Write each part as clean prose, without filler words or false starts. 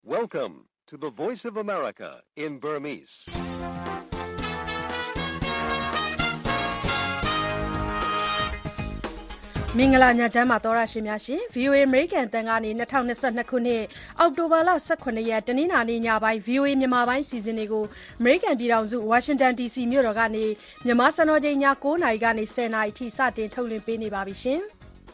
Welcome to the Voice of America in Burmese. ။မင်္ဂလာညချမ်းပါသောရရှင်များရှင် VOA American တန်ကနေ2022ခုနှစ်အောက်တိုဘာလ18ရက်တနင်္လာနေ့ညပိုင်း VOA မြန်မာပိုင်းစီစဉ်တွေကို American ပြည်ထောင်စု Washington DC မြို့တော်ကနေမြန်မာစံတော်ချိန်ည9:00နာရီကနေ10:00နာရီထိစတင်ထုတ်လွှင့်ပေးနေပါပြီရှင်။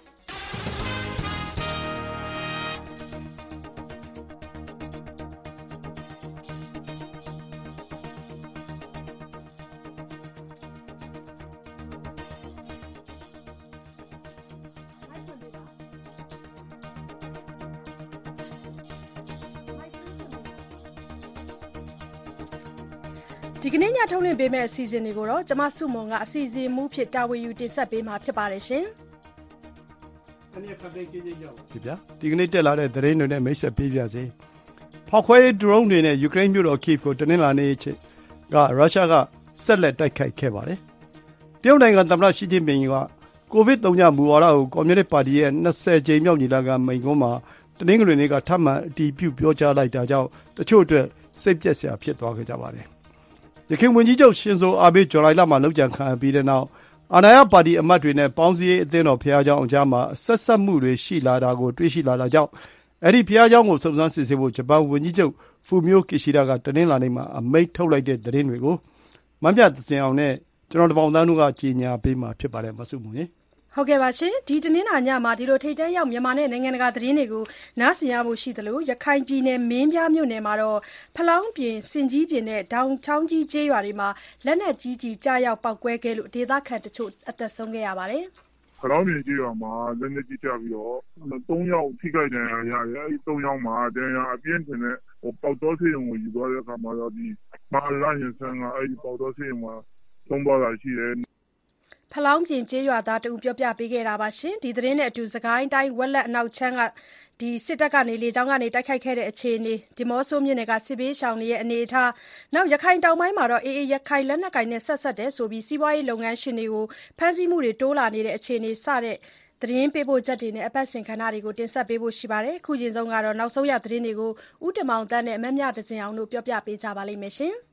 ဒီကနေ့ညထုတ်လွှင့်ပေးမယ့်အစီအစဉ်တွေကိုတော့ကျမစုမွန်ကအစီအစဉ်မူးဖြစ်တာဝန်ယူတင်ဆက်ပေးမှာဖြစ်ပါတယ်ရှင်။ဒီကနေ့တက်လာတဲ့သတင်းတွေနဲ့မိတ်ဆက်ပေးပါစေ။ဖောက်ခွဲဒရုန်းတွေနဲ့ယူကရိန်းမြို့တော်ကိဗ်ကိုတနင်္လာနေ့ကရုရှားကဆက်လက်တိုက်ခိုက်ခဲ့ပါတယ်။တရုတ်နိုင်ငံသမ္မတရှီကျင်းပင်ကကိုဗစ်-3မူဝါဒကိုကွန်မြူနစ်ပါတီရဲ့20ကြိမ်မြောက်ညီလာခံမိန့်ခွန်းမှာတနင်္ဂနွေနေ့ကထပ်မံအတည်ပြုပြောကြားလိုက်တာကြောင့်တချို့အတွက်စိတ်ပျက်စရာဖြစ်သွားခဲ့ကြပါတယ်။ယခင်ဝန်ကြီးချုပ်ရှင်ဇိုအာဘေးဇူလိုင်လမှာလုပ်ကြံခံရပြီးတဲ့နောက်အာဏာရပါတီအမတ်တွေနဲ့ပေါင်းစည်းရေးအသင်းတော်ဘုရားကျောင်းအကြားမှာဆက်စပ်မှုတွေရှိလာတာကိုတွေ့ရှိလာတာကြောင့်အဲ့ဒီဘုရားကျောင်းကိုစုံစမ်းစစ်ဆေးဖို့ဂျပန်ဝန်ကြီးချုပ်ဖူမီယိုကီရှီဒါကတနင်္လာနေ့မှာအမိန့်ထုတ်လိုက်တဲ့သတင်းတွေကိုမမြသစင်အောင်နဲ့ကျွန်တော်တပေါင်းသားတို့ကကြီးညာပေးမှာဖြစ်ပါတယ်မဆုမွန်ရေဟုတ်ကဲ့ပါရှင်ဒီတနင်္လာညမှာဒီလိုထိတ်တန့်ရောက်မြန်မာနဲ့နိုင်ငံတကာသတင်းတွေကိုနားဆင်ရဖို့ရှိသလိုရခိုင်ပြည်နယ်မင်းပြားမြို့နယ်မှာတော့ဖလောင်းပြင်စင်ကြီးပြင်နဲ့ဒေါင်ချောင်းကြီးကျေးရွာတွေမှာလက်နက်ကြီးကြီးကြားရောက်ပောက်ကွဲခဲ့လို့ဒေသခံတချို့အသက်ဆုံးခဲ့ရပါတယ်ဖလောင်းပြင်ကျေးရွာမှာလက်နက်ကြီးကျပြီးတော့3ယောက်ထိခိုက်ဒဏ်ရာရတယ်အဲဒီ3ယောက်မှာဒဏ်ရာအပြင်းထန်တဲ့ပေါက်တော်ဆေးရုံကိုယူသွားတဲ့အခါမှာတော့ဒီမာလာရင်ဆန်းကအဲဒီပေါက်တော်ဆေးရုံမှာဆုံးသွားတာရှိတယ်ဖလောင်းပြင်ကျေးရွာသားတူပြောပြပေးခဲ့တာပါရှင်ဒီသတင်းနဲ့အတူစကိုင်းတိုင်းဝက်လက်အနောက်ချမ်းကဒီစစ်တပ်ကနေလေကြောင်းကနေတိုက်ခိုက်ခဲ့တဲ့အခြေအနေဒီမော့ဆိုမြို့နယ်ကစစ်ဘေးရှောင်တွေရဲ့အနေအထားနောက်ရခိုင်တောင်ပိုင်းမှာတော့အေးရခိုင်လက်နက်ကိုင်နဲ့ဆက်ဆက်တဲ့ဆိုပြီးစီးပွားရေးလုပ်ငန်းရှင်တွေကိုဖမ်းဆီးမှုတွေတိုးလာနေတဲ့အခြေအနေစတဲ့သတင်းပေးပို့ချက်တွေနဲ့အပတ်စဉ်ခဏတွေကိုတင်ဆက်ပေးဖို့ရှိပါတယ်အခုချိန်ဆုံးကတော့နောက်ဆုံးရသတင်းတွေကိုဥတမောင်တန်းနဲ့မမြတစင်အောင်တို့ပြောပြပေးကြပါလိမ့်မယ်ရှင်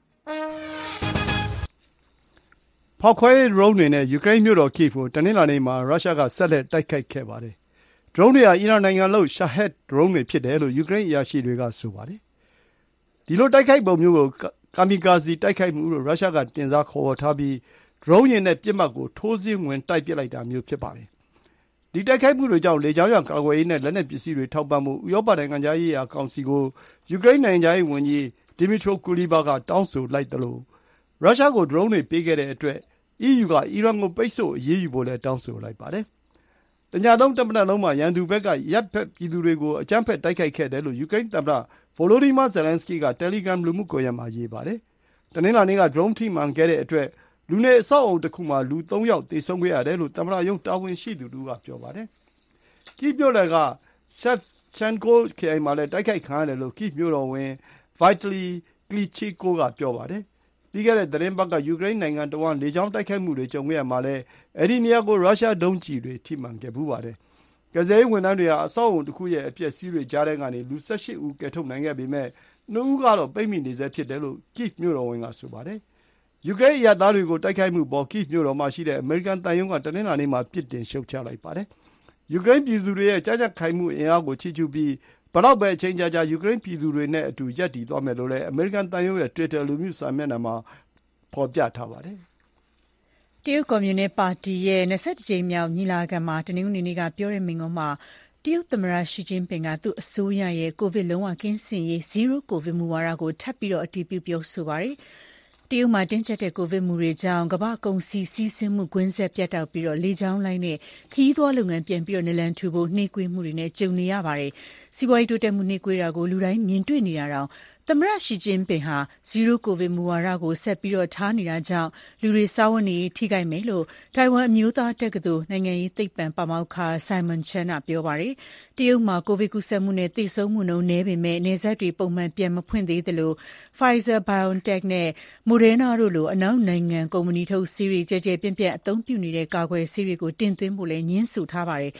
ဖောက်ခွဲဒရုန်းတွေနဲ့ယူကရိန်းမြို့တော်ကိဗ်ကိုတနင်္လာနေ့မှာရုရှားကဆက်လက်တိုက်ခိုက်ခဲ့ပါတယ်။ဒရုန်းတွေဟာအီရန်နိုင်ငံလုပ် Shahed ဒရုန်းတွေဖြစ်တယ်လို့ယူကရိန်းအရာရှိတွေကဆိုပါတယ်။ဒီလိုတိုက်ခိုက်ပုံမျိုးကိုကာမီကာဇီတိုက်ခိုက်မှုလို့ရုရှားကတင်စားခေါ်ဝေါ်ထားပြီးဒရုန်းယာဉ်နဲ့ပစ်မှတ်ကိုထိုးစစ်ဝင်တိုက်ပစ်လိုက်တာမျိုးဖြစ်ပါတယ်။ဒီတိုက်ခိုက်မှုတွေကြောင့်လေကြောင်းရန်ကာကွယ်ရေးနဲ့လက်နက်ပစ္စည်းတွေထောက်ပံ့မှုဥရောပနိုင်ငံခြားရေးရာကောင်စီကိုယူကရိန်းနိုင်ငံခြားရေးဝန်ကြီးဒီမီထရိုကူလီဘာကတောင်းဆိုလိုက်တယ်လို့ရုရှားကိုဒရုန်းတွေပေးခဲ့တဲ့အတွက် EU ကအီရန်ကိုပိတ်ဆို့အရေးယူဖို့လည်းတောင်းဆိုလိုက်ပါတယ်။တညလုံးတမနက်လုံးမှာရန်သူဘက်ကရပ်ဖက်ပြည်သူတွေကိုအကြမ်းဖက်တိုက်ခိုက်ခဲ့တယ်လို့ယူကရိန်းသမ္မတဗိုလိုဒီမာဇယ်လန်စကီးကတယ်လီဂရမ်လူမှုကွန်ရက်မှာရေးပါတယ်။တနင်္လာနေ့ကဒရုန်းထိမှန်ခဲ့တဲ့အတွက်လူနေအဆောက်အအုံတစ်ခုမှာလူ3ယောက်သေဆုံးခဲ့ရတယ်လို့သမ္မတရုံးတာဝန်ရှိသူတို့ကပြောပါတယ်။ကိဗ်မြို့နယ်ကရှက်ချန်ကိုခရိုင်မှာလည်းတိုက်ခိုက်ခံရတယ်လို့ကိဗ်မြို့တော်ဝန်ဗိုက်တလီကလီချီကိုကပြောပါတယ်။ပြီးခဲ့တဲ့သတင်းပတ်ကယူကရိန်းနိုင်ငံတဝန်းလေကြောင်းတိုက်ခိုက်မှုတွေကြုံခဲ့ရမှာလဲအဲ့ဒီနေရာကိုရုရှားဒုံးကျည်တွေထိမှန်ခဲ့ဘူးပါတယ်။ကယ်ဆယ်ရေးဝန်ထမ်းတွေဟာအဆောက်အအုံတစ်ခုရဲ့အပျက်စီးတွေကြားထဲကနေလူ18ဦးကယ်ထုတ်နိုင်ခဲ့ပေမဲ့2ဦးကတော့ပိတ်မိနေဆဲဖြစ်တယ်လို့ကိဗ်မြို့တော်ဝန်ကဆိုပါတယ်။ယူကရိန်းအရပ်သားတွေကိုတိုက်ခိုက်မှုပေါ်ကိဗ်မြို့တော်မှာရှိတဲ့အမေရိကန်တန်ယုံကတနင်္လာနေ့မှာပြစ်တင်ရှုတ်ချလိုက်ပါတယ်။ယူကရိန်းပြည်သူတွေရဲ့ကြားကြခိုင်မှုအင်အားကိုချီးကျူးပြီးဘလောက်ပဲအချိန်ကြာယူကရိန်းပြည်သူတွေနဲ့အတူရပ်တည်သွားမယ်လို့လည်းအမေရိကန်တန်ယုံရဲ့ Twitter လူမှုစာမျက်နှာမှာဖော်ပြထားပါတယ်။တရုတ်ကွန်မြူနစ်ပါတီရဲ့21ကြိမ်မြောက်ညီလာခံမှာတနင်္ဂနွေနေ့ကပြောတဲ့မိန့်ခွန်းမှာတရုတ်သမ္မတရှီကျင်းပင်ကသူ့အစိုးရရဲ့ကိုဗစ်လုံးဝကင်းစင်ရေး Zero COVID မူဝါဒကိုထပ်ပြီးအတည်ပြုပြောဆိုပါတယ်။တရုတ်မှာတင်းကျပ်တဲ့ကိုဗစ်မူတွေကြောင့်ကမ္ဘာ့ကုန်စည်စီးဆင်းမှုကွင်းဆက်ပြတ်တောက်ပြီးလေကြောင်းလိုင်းနဲ့ခရီးသွားလုပ်ငန်းပြန်ပြီးနလန်ထူဖို့နှေးကွေးမှုတွေနဲ့ကြုံနေရပါတယ်။စီးပွားရေးတိုးတက်မှုနှေးကွေးတာကိုလူတိုင်းမြင်တွေ့နေတာတောင်သမ္မတရှီကျင်းပင်ဟာ Zero COVID မူဝါဒကိုဆက်ပြီးထားနေတာကြောင့်လူတွေစားဝတ်နေရေးထိခိုက်မယ်လို့ထိုင်ဝမ်အမျိုးသားတက္ကသိုလ်နိုင်ငံရေးသိပ္ပံပါမောက္ခ Simon Chan ကပြောပါတယ်။တရုတ်မှာကိုဗစ်ကူးစက်မှုနဲ့သေဆုံးမှုနှုန်းနည်းပေမဲ့နယ်စပ်တွေပုံမှန်ပြန်မဖွင့်သေးသလို Pfizer BioNTech နဲ့ Moderna တို့လိုအနောက်နိုင်ငံကုမ္ပဏီထုတ်ဆေးတွေကျယ်ကျယ်ပြန့်ပြန့်အသုံးပြုနေတဲ့ကာကွယ်ဆေးတွေကိုတင်သွင်းဖို့လည်းငြင်းဆိုထားပါတယ်။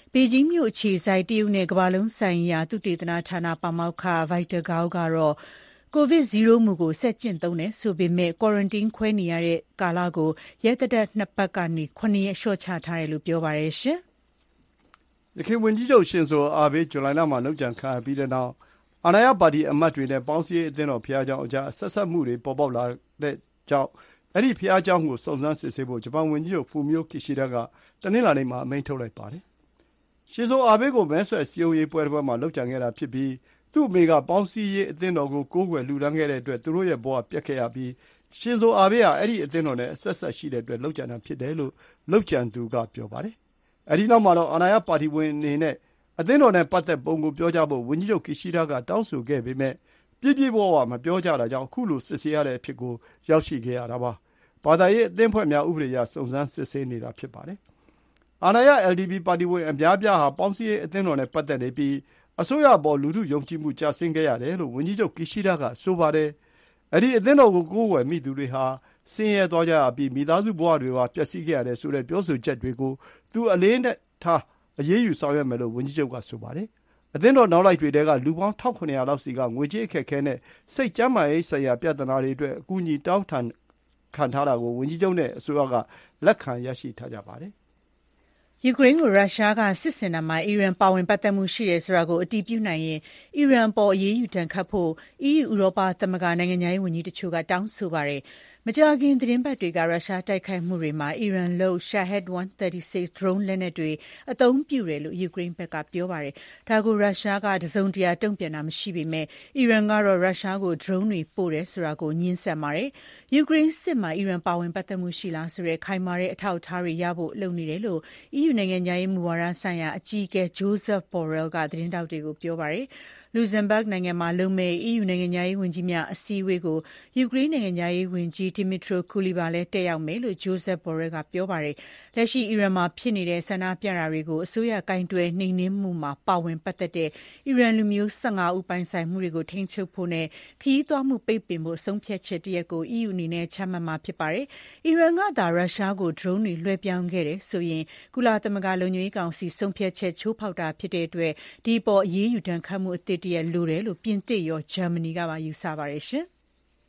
ပေကျင်းမြို့အခြေစိုက်တရုတ်နဲ့ကမ္ဘာလုံးဆိုင်ရာသုတေသနဌာနပါမောက္ခ Victor Gao ကတော့ကိုဗစ်-0 မူကိုဆက်ကျင့်သုံးတယ်ဆိုပေမဲ့ quarantine ခွဲနေရတဲ့ကာလကိုရက်သတ္တ2 ပတ်ကနေ 7 ရက်လျှော့ချထားတယ်လို့ပြောပါတယ်ရှင်။ယခင်ဝန်ကြီးချုပ်ရှင်ဇိုအာဘေးဇူလိုင်လမှာလုပ်ကြံခံရပြီးတဲ့နောက်အာဏာရပါတီအမတ်တွေနဲ့ပေါင်းစည်းရေးအသင်းတော်ဘုရားကျောင်းအကြားဆက်ဆက်မှုတွေပေါ်ပေါက်လာတဲ့ကြောင့်အဲ့ဒီဘုရားကျောင်းကိုစုံစမ်းစစ်ဆေးဖို့ဂျပန်ဝန်ကြီးချုပ်ဖူမီယိုကီရှီဒါကတနင်္လာနေ့မှာအမိန့်ထုတ်လိုက်ပါတယ်။ရှင်ဇိုအာဘေးကိုမဲဆွယ်စည်းရုံးရေးပွဲတစ်ပွဲမှာလုပ်ကြံခဲ့တာဖြစ်ပြီးသူ့အမေကပေါင်းစည်းရေးအသင်းတော်ကိုကိုးကွယ်လှူဒါန်းခဲ့တဲ့အတွက်သူတို့ရဲ့ဘဝပြတ်ခဲ့ရပြီးရှင်ဇိုအာဘေးဟာအဲ့ဒီအသင်းတော်နဲ့အဆက်ဆက်ရှိတဲ့အတွက်လုပ်ကြံတာဖြစ်တယ်လို့လုပ်ကြံသူကပြောပါတယ်။အဲ့ဒီနောက်မှာတော့အာဏာရပါတီဝင်အနေနဲ့အသင်းတော်နဲ့ပတ်သက်ပုံကိုပြောကြဖို့ဝန်ကြီးချုပ်ကီရှီဒါကတောင်းဆိုခဲ့ပေမဲ့ပြည့်ပြည့်ဝဝမပြောကြတာကြောင့်အခုလိုစစ်ဆေးရတဲ့အဖြစ်ကိုရောက်ရှိခဲ့ရတာပါ။ဘာသာရေးအသင်းဖွဲ့များဥပဒေအရစုံစမ်းစစ်ဆေးနေတာဖြစ်ပါတယ်။အာဏာရ LDP ပါတီဝင်အများပြားဟာပေါင်းစည်းရေးအသင်းတော်နဲ့ပတ်သက်နေပြီးအစိုးရပေါ်လူထုယုံကြည်မှုကျဆင်းခဲ့ရတယ်လို့ဝန်ကြီးချုပ်ကီရှီဒါကဆိုပါတယ်။အဲ့ဒီအသင်းတော်ကိုကိုးကွယ်မိသူတွေဟာဆင်းရဲသွားကြရပြီးမိသားစုဘဝတွေပါပျက်စီးခဲ့ရတယ်ဆိုတဲ့ပြောဆိုချက်တွေကိုသူအလေးနဲ့ထားအရေးယူဆောင်ရွက်မယ်လို့ဝန်ကြီးချုပ်ကဆိုပါတယ်။အသင်းတော်နောက်လိုက်တွေတဲကလူပေါင်း1900လောက်စီကငွေကြေးအခက်အခဲနဲ့စိတ်ကျန်းမာရေးဆိုင်ရာပြဿနာတွေအတွက်အကူအညီတောင်းခံထားတာကိုဝန်ကြီးချုပ်နဲ့အစိုးရကလက်ခံရရှိထားကြပါတယ်။ယူကရိန်းကိုရုရှားကစစ်ဆင်တာမှာအီရန်ပါဝင်ပတ်သက်မှုရှိတယ်ဆိုတာကိုအတည်ပြုနိုင်ရင်အီရန်အပေါ်အရေးယူဒဏ်ခတ်ဖို့ EU ဥရောပသမဂ္ဂနိုင်ငံခြားရေးဝန်ကြီးတချို့ကတောင်းဆိုပါတယ်။မကြာခင်သီတင်းပတ်တွေကရုရှားတိုက်ခိုက်မှုတွေမှာအီရန်လုပ် Shahed 136 drone လက်နက်တွေအသုံးပြုတယ်လို့ယူကရိန်းဘက်ကပြောပါတယ်။ဒါကိုရုရှားကတစုံတရာတုံ့ပြန်တာမရှိပေမဲ့အီရန်ကတော့ရုရှားကို drone တွေပို့တယ်ဆိုတာကိုငြင်းဆန်ပါတယ်။ယူကရိန်းစစ်မှာအီရန်ပါဝင်ပတ်သက်မှုရှိလားဆိုတဲ့ခိုင်မာတဲ့အထောက်အထားတွေရဖို့လုပ်နေတယ်လို့ EU နိုင်ငံခြားရေးမူဝါဒဆိုင်ရာအကြီးအကဲ Joseph Borrell ကသတင်းထောက်တွေကိုပြောပါတယ်။လူဇမ်ဘတ်နိုင်ငံမှာလုပ်မဲ့ EU နိုင်ငံခြားရေးဝန်ကြီးများအစည်းအဝေးကိုယူကရိန်းနိုင်ငံခြားရေးဝန်ကြီး Dmytro Kuleba လည်းတက်ရောက်မယ်လို့ Joseph Borrell ကပြောပါတယ်။လက်ရှိအီရန်မှာဖြစ်နေတဲ့ဆန္ဒပြတာတွေကိုအစိုးရကင်တွယ်နှိမ်နင်းမှုမှာပါဝင်ပတ်သက်တဲ့အီရန်လူမျိုး15ဦးပိုင်ဆိုင်မှုတွေကိုထိန်းချုပ်ဖို့နဲ့ခရီးသွားမှုပိတ်ပင်ဖို့ဆုံးဖြတ်ချက်တရက်ကို EU အနေနဲ့ချမှတ်မှာဖြစ်ပါတယ်။အီရန်ကသာရုရှားကို drone တွေလွှဲပြောင်းခဲ့တယ်ဆိုရင်ကုလသမဂ္ဂလုံခြုံရေးကောင်စီဆုံးဖြတ်ချက်ချိုးဖောက်တာဖြစ်တဲ့အတွက်ဒီအပေါ်အရေးယူဒဏ်ခတ်မှုအသစ်တရက်လိုတယ်လို့ပြင်သစ်ရောဂျာမနီကပါယူဆပါတယ်ရှင်။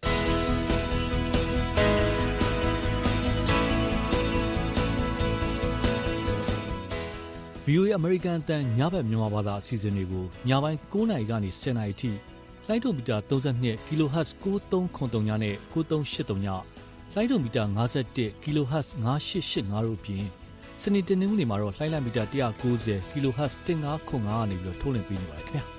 VOA အမေရိကန်အသံညဘက်မြန်မာဘာသာအစီအစဉ်တွေကိုညပိုင်း9:00 နာရီကနေ10:00 နာရီထိလိုင်းဒိုမီတာ32 kHz 9303နဲ့9383ညလိုင်းဒိုမီတာ51 kHz 9885တို့အပြင်စနေတနင်္ဂနွေမှာတော့လိုင်းမီတာ190 kHz 1505ကနေပြီးထုတ်လွှင့်ပေးနေပါတယ်ခင်ဗျာ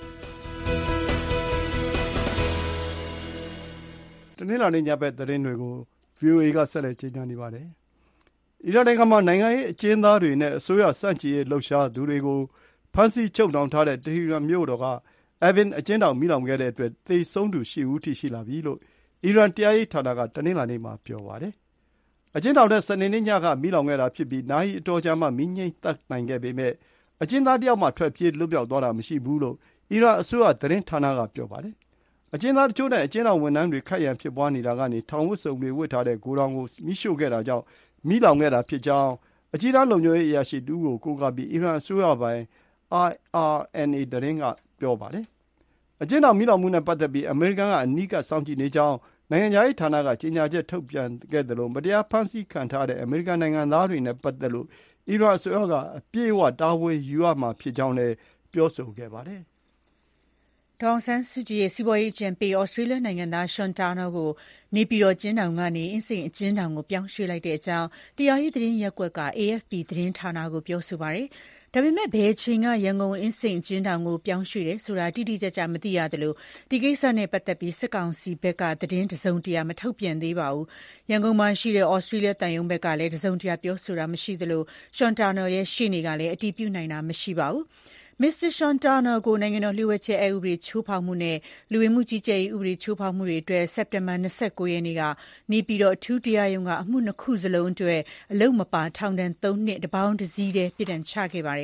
တနင်္လာနေ့ညဘက်သတင်းတွေကို VOA ကဆက်လက်ကြေညာနေပါတယ်။အီရန်နိုင်ငံမှာနိုင်ငံရေးအကျဉ်းသားတွေနဲ့အစိုးရစန့်ကျင်ရေးလှုပ်ရှားသူတွေကိုဖမ်းဆီးချုပ်နှောင်ထားတဲ့တဟီရန်မြို့တော်က Evin အကျဉ်းထောင်မိလောင်ခဲ့တဲ့အတွက်သေဆုံးသူ8ဦးထိရှိလာပြီလို့အီရန်တရားရေးဌာနကတနင်္လာနေ့မှာပြောပါတယ်။အကျဉ်းထောင်ထဲစနေနေ့ညကမိလောင်ခဲ့တာဖြစ်ပြီးနာရီအတော်ကြာမှမိငိမ့်သက်နိုင်ခဲ့ပေမဲ့အကျဉ်းသားတယောက်မှထွက်ပြေးလွတ်မြောက်သွားတာမရှိဘူးလို့အီရန်အစိုးရသတင်းဌာနကပြောပါတယ်။အကျဉ်းသားတချို့နဲ့အကျဉ်းထောင်ဝန်ထမ်းတွေခတ်ရန်ဖြစ်ပွားနေတာကနေထောင်ဝတ်စုံတွေဝတ်ထားတဲ့ဂိုဒေါင်ကိုမိရှို့ခဲ့တာကြောင့်မိလောင်ခဲ့တာဖြစ်ကြောင်းအကြီးတန်းလုံခြုံရေးအရာရှိတူကိုကိုးကားပြီးအီရန်အစိုးရပိုင် IRNA သတင်းကပြောပါတယ်။အကျဉ်းထောင်မိလောင်မှုနဲ့ပတ်သက်ပြီးအမေရိကန်ကအနီးကပ်စောင့်ကြည့်နေကြောင်းနိုင်ငံခြားရေးဌာနကကြေညာချက်ထုတ်ပြန်ခဲ့တယ်လို့မတရားဖမ်းဆီးခံထားတဲ့အမေရိကန်နိုင်ငံသားတွေနဲ့ပတ်သက်လို့အီရန်အစိုးရကအပြည့်အဝတာဝန်ယူရမှာဖြစ်ကြောင်းလည်းပြောဆိုခဲ့ပါတယ်။ဒေါ်အောင်ဆန်းစုကြည်ရဲ့စီးပွားရေးအကြံပေးဩစတြေးလျနိုင်ငံသား Sean Turnell ကိုနေပြည်တော်အကျဉ်းထောင်ကနေအင်းစိန်အကျဉ်းထောင်ကိုပြောင်းရွှေ့လိုက်တဲ့အကြောင်းတရားရေးသတင်းရပ်ကွက်က AFP သတင်းဌာနကိုပြောဆိုပါတယ်။ဒါပေမဲ့ဘယ်အချိန်ကရန်ကုန်အင်းစိန်အကျဉ်းထောင်ကိုပြောင်းရွှေ့တယ်ဆိုတာတိတိကျကျမသိရသလိုဒီကိစ္စနဲ့ပတ်သက်ပြီးစစ်ကောင်စီဘက်ကသတင်းတစုံတရာမထုတ်ပြန်သေးပါဘူး။ရန်ကုန်မှာရှိတဲ့ဩစတြေးလျသံရုံးဘက်ကလည်းတစုံတရာပြောဆိုတာမရှိသလို Sean Turnell ရဲ့ရှေ့နေကလည်းအတည်ပြုနိုင်တာမရှိပါဘူး။ Mr. Sean Turnell ကိုနိုင်ငံတော်လျှို့ဝှက်ချက်အက်ဥပဒေချိုးဖောက်မှုနဲ့လူဝင်မှုကြီးကြပ်ရေးဥပဒေချိုးဖောက်မှုတွေအတွက်စက်တင်ဘာ29ရက်နေ့ကနေပြည်တော်အထူးတရားရုံးကအမှု2ခုစလုံးအတွက်အလုပ်မပါထောင်ဒဏ်3နှစ်တပေါင်းတစည်းတည်းပြစ်ဒဏ်ချခဲ့ပါတယ်။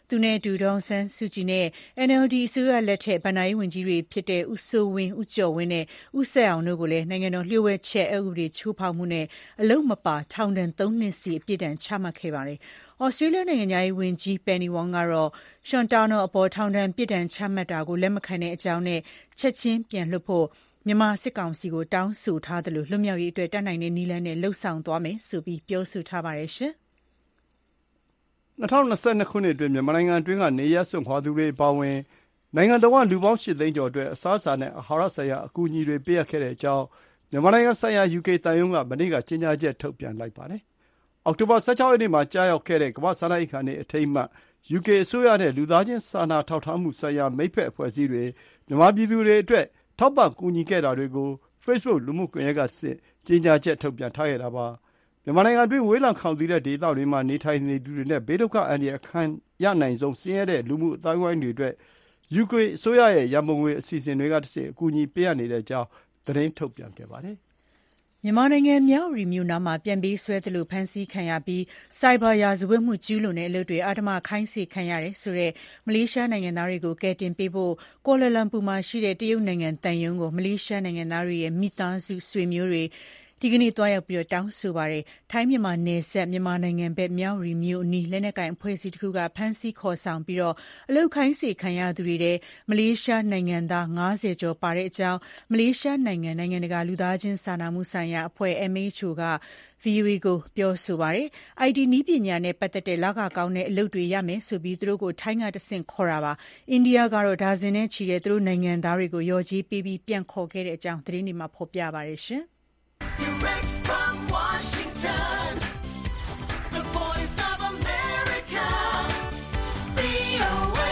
သူနဲ့အတူဒေါ်အောင်ဆန်းစုကြည်နဲ့ NLD အစိုးရလက်ထက်ဘဏ္ဍာရေးဝန်ကြီးတွေဖြစ်တဲ့ဦးစိုးဝင်း၊ဦးကျော်ဝင်းနဲ့ဦးဆက်အောင်တို့ကိုလည်းနိုင်ငံတော်လျှို့ဝှက်ချက်အက်ဥပဒေချိုးဖောက်မှုနဲ့အလုပ်မပါထောင်ဒဏ် 3 နှစ်စီအပြစ်ဒဏ်ချမှတ်ခဲ့ပါတယ်။ ဩစတြေးလျနိုင်ငံခြားရေးဝန်ကြီး Penny Wong ကတော့ Sean Turnell အပေါ်ထောင်ဒဏ်ပြစ်ဒဏ်ချမှတ်တာကိုလက်မခံကြောင်းနဲ့ချက်ချင်းပြန်လွှတ်ဖို့မြန်မာစစ်ကောင်စီကိုတောင်းဆိုထားသလိုလွတ်မြောက်ရေးအတွက်တတ်နိုင်တဲ့နည်းလမ်းနဲ့လှုံ့ဆော်သွားမယ်ဆိုပြီးပြောဆိုထားပါတယ်။ 2022 ခုနှစ်အတွင်းမြန်မာနိုင်ငံအတွင်းကနေရပ်စွန့်ခွာသူတွေအပါအဝင်နိုင်ငံတော်ကလူပေါင်း 8 သိန်းကျော်အတွက်အစားအစာနဲ့အာဟာရဆိုင်ရာအကူအညီတွေပေးအပ်ခဲ့တဲ့အကြောင်းမြန်မာနိုင်ငံဆိုင်ရာ UK သံရုံးကမနေ့ကကြေညာချက်ထုတ်ပြန်လိုက်ပါတယ်။ အောက်တိုဘာ 16 ရက်နေ့မှာကြားရောက်ခဲ့တဲ့ကမ္ဘာ့စားနပ်ရိက္ခာနေ့အထိမ်းအမှတ် UK အစိုးရနဲ့လူသားချင်းစာနာထောက်ထားမှုဆိုင်ရာမိတ်ဖက်အဖွဲ့အစည်းတွေမြန်မာပြည်သူတွေအတွက်ထောက်ပံ့ကူညီခဲ့တာတွေကို Facebook လူမှုကွန်ရက်ကတဆင့်ကြေညာချက်ထုတ်ပြန်ထားခဲ့တာပါ။ မြန်မာနိုင်ငံအတွင်းဝေးလံခေါင်သီတဲ့ဒေသတွေမှာနေထိုင်နေသူတွေနဲ့ဘေးဒုက္ခအန္တရာယ်ခံရနိုင်ဆုံးဆင်းရဲတဲ့လူမှုအသိုင်းအဝိုင်းတွေအတွက် UK အစိုးရရဲ့ရန်ပုံငွေအစီအစဉ်တွေကတဆင့်အကူအညီပေးအပ်နေတဲ့အကြောင်းသတင်းထုတ်ပြန်ခဲ့ပါတယ်။မြန်မာနိုင်ငံမြောက်ဥရီမြို့နားမှာပြန်ပေးဆွဲသလိုဖမ်းဆီးခံရပြီးဆိုက်ဘာရာဇဝတ်မှုကျူးလွန်တဲ့အလုပ်တွေအဓမ္မခိုင်းစေခံရတယ်ဆိုတဲ့မလေးရှားနိုင်ငံသားတွေကိုကယ်တင်ပေးဖို့ကွာလာလမ်ပူမှာရှိတဲ့တရုတ်နိုင်ငံသံရုံးကိုမလေးရှားနိုင်ငံသားတွေရဲ့မိသားစုဆွေမျိုးတွေဒီကနေ့သွားရောက်တောင်းဆိုပါတယ်။ထိုင်းမြန်မာနယ်စပ်မြန်မာနိုင်ငံဘက်မြောက်ဥရီမြို့အနီးလက်နက်ကိုင်အဖွဲ့အစည်းတစ်ခုကဖမ်းဆီးခေါ်ဆောင်ပြီးအလုပ်ခိုင်းစေခံရသူတွေထဲမလေးရှားနိုင်ငံသား50ကျော်ပါတဲ့အကြောင်းမလေးရှားနိုင်ငံတကာလူသားချင်းစာနာမှုဆိုင်ရာအဖွဲ့ MHO က VOA ကိုပြောဆိုပါတယ်။ IT နည်းပညာနဲ့ပတ်သက်တဲ့လခကောင်းတဲ့အလုပ်တွေရမယ်ဆိုပြီးသူတို့ကိုထိုင်းကတဆင့်ခေါ်တာပါ။အိန္ဒိယကတော့ဒါဇင်နဲ့ချီတဲ့သူတို့နိုင်ငံသားတွေကိုလျော်ကြေးပေးပြီးပြန်ခေါ်ခဲ့တဲ့အကြောင်းသတင်းတွေမှာဖော်ပြပါတယ်။ Direct from Washington, the voice of America, VOA.